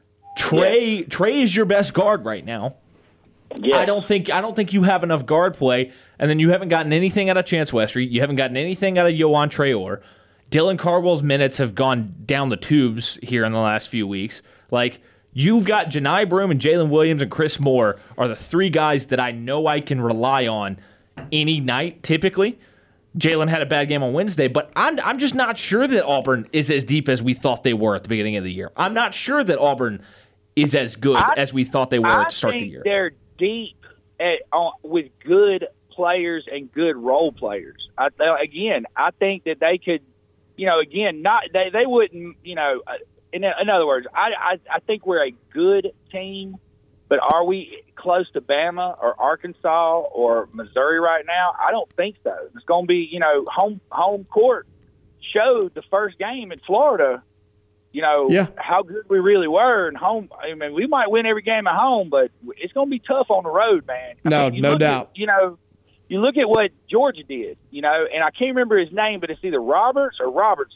Trey is your best guard right now. Yeah. I don't think you have enough guard play, and then you haven't gotten anything out of Chance Westry. You haven't gotten anything out of Yohan Traore. Dylan Cardwell's minutes have gone down the tubes here in the last few weeks. Like, you've got Janai Broome and Jalen Williams and Chris Moore are the three guys that I know I can rely on any night, typically. Jalen had a bad game on Wednesday, but I'm just not sure that Auburn is as deep as we thought they were at the beginning of the year. I'm not sure that Auburn is as good as we thought they were at the start of the year. They're deep with good players and good role players. I think that they could, you know, they wouldn't, you know, in other words, I think we're a good team, but are we close to Bama or Arkansas or Missouri right now? I don't think so. It's going to be, you know, home court showed the first game in Florida, you know, how good we really were. And home, I mean, we might win every game at home, but it's going to be tough on the road, man. No doubt. You know, you look at what Georgia did, you know, and I can't remember his name, but it's either Roberts or Roberts.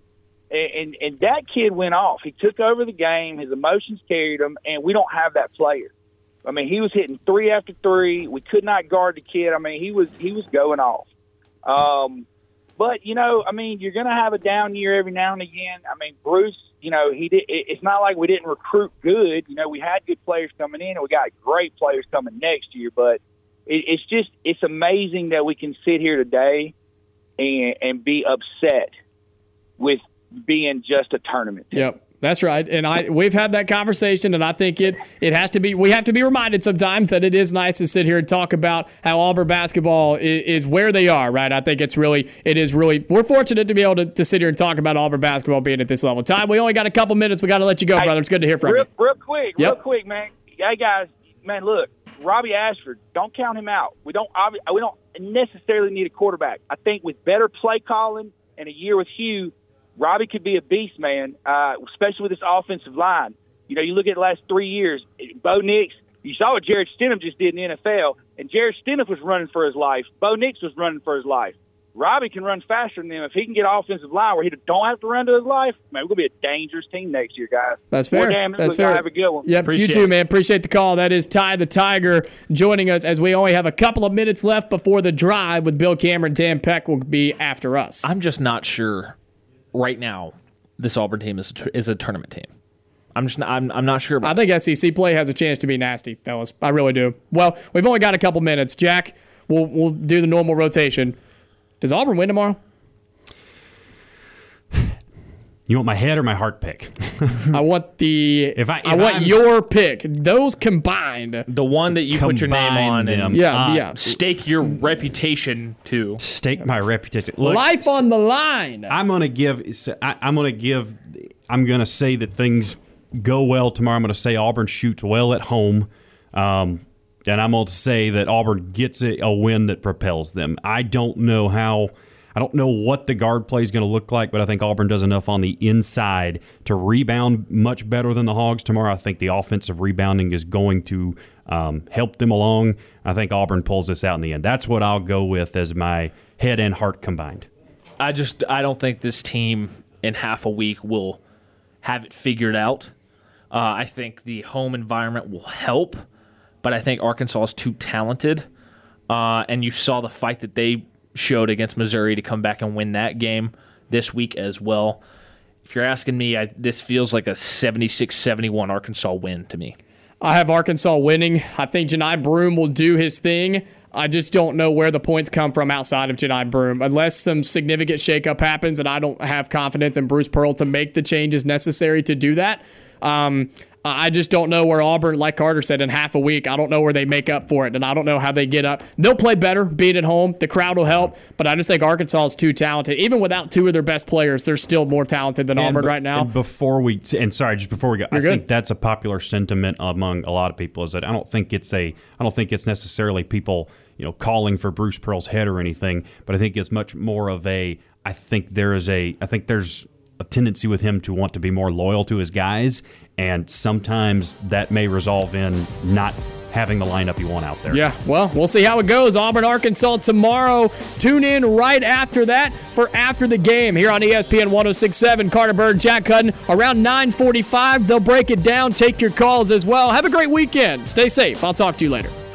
And that kid went off. He took over the game. His emotions carried him, and we don't have that player. I mean, he was hitting 3 after 3. We could not guard the kid. I mean, he was going off. But, you know, I mean, you're going to have a down year every now and again. I mean, Bruce, you know, it's not like we didn't recruit good. You know, we had good players coming in, and we got great players coming next year. But it's amazing that we can sit here today and be upset with being just a tournament team. Yep. That's right. And we've had that conversation, and I think it has to be, we have to be reminded sometimes that it is nice to sit here and talk about how Auburn basketball is where they are, right? I think it is really, we're fortunate to be able to sit here and talk about Auburn basketball being at this level. Ty, we only got a couple minutes. We got to let you go, brother. It's good to hear from you. Real quick, man. Hey, guys, man, look, Robbie Ashford, don't count him out. We don't necessarily need a quarterback. I think with better play calling and a year with Hugh, Robbie could be a beast, man, especially with this offensive line. You know, you look at the last 3 years, Bo Nix, you saw what Jared Stidham just did in the NFL, and Jared Stidham was running for his life. Bo Nix was running for his life. Robbie can run faster than him. If he can get offensive line where he don't have to run to his life, man, we're going to be a dangerous team next year, guys. That's fair. That's fair. Have a good one. Yep, you too, man. Appreciate the call. That is Ty the Tiger joining us as we only have a couple of minutes left before the drive with Bill Cameron. Dan Peck will be after us. I'm just not sure right now this Auburn team is a tournament team. I'm not sure about I think SEC play has a chance to be nasty, fellas. I really do. Well, we've only got a couple minutes. Jack, we'll do the normal rotation. Does Auburn win tomorrow? You want my head or my heart pick? I want I want your pick. Those combined. The one that you put your name on and stake your reputation to. Stake my reputation. Look, life on the line. I'm going to say that things go well tomorrow. I'm going to say Auburn shoots well at home. And I'm going to say that Auburn gets a win that propels them. I don't know what the guard play is going to look like, but I think Auburn does enough on the inside to rebound much better than the Hogs tomorrow. I think the offensive rebounding is going to help them along. I think Auburn pulls this out in the end. That's what I'll go with as my head and heart combined. I don't think this team in half a week will have it figured out. I think the home environment will help, but I think Arkansas is too talented. And you saw the fight that they showed against Missouri to come back and win that game this week as well. If you're asking me, this feels like a 76-71 Arkansas win to me. I have Arkansas winning. I think Johni Broome will do his thing. I just don't know where the points come from outside of Johni Broome. Unless some significant shakeup happens and I don't have confidence in Bruce Pearl to make the changes necessary to do that. I just don't know where Auburn, like Carter said, in half a week, I don't know where they make up for it, and I don't know how they get up. They'll play better being at home. The crowd will help, but I just think Arkansas is too talented. Even without two of their best players, they're still more talented than Auburn right now. And before we go, I think that's a popular sentiment among a lot of people, is that I don't think it's necessarily people, calling for Bruce Pearl's head or anything, but I think it's much more of I think there's a tendency with him to want to be more loyal to his guys, and sometimes that may resolve in not having the lineup you want out there. Yeah, well, we'll see how it goes. Auburn, Arkansas tomorrow. Tune in right after that for After the Game here on ESPN 106.7. Carter Bird, Jack Hutton, around 9:45. They'll break it down. Take your calls as well. Have a great weekend. Stay safe. I'll talk to you later.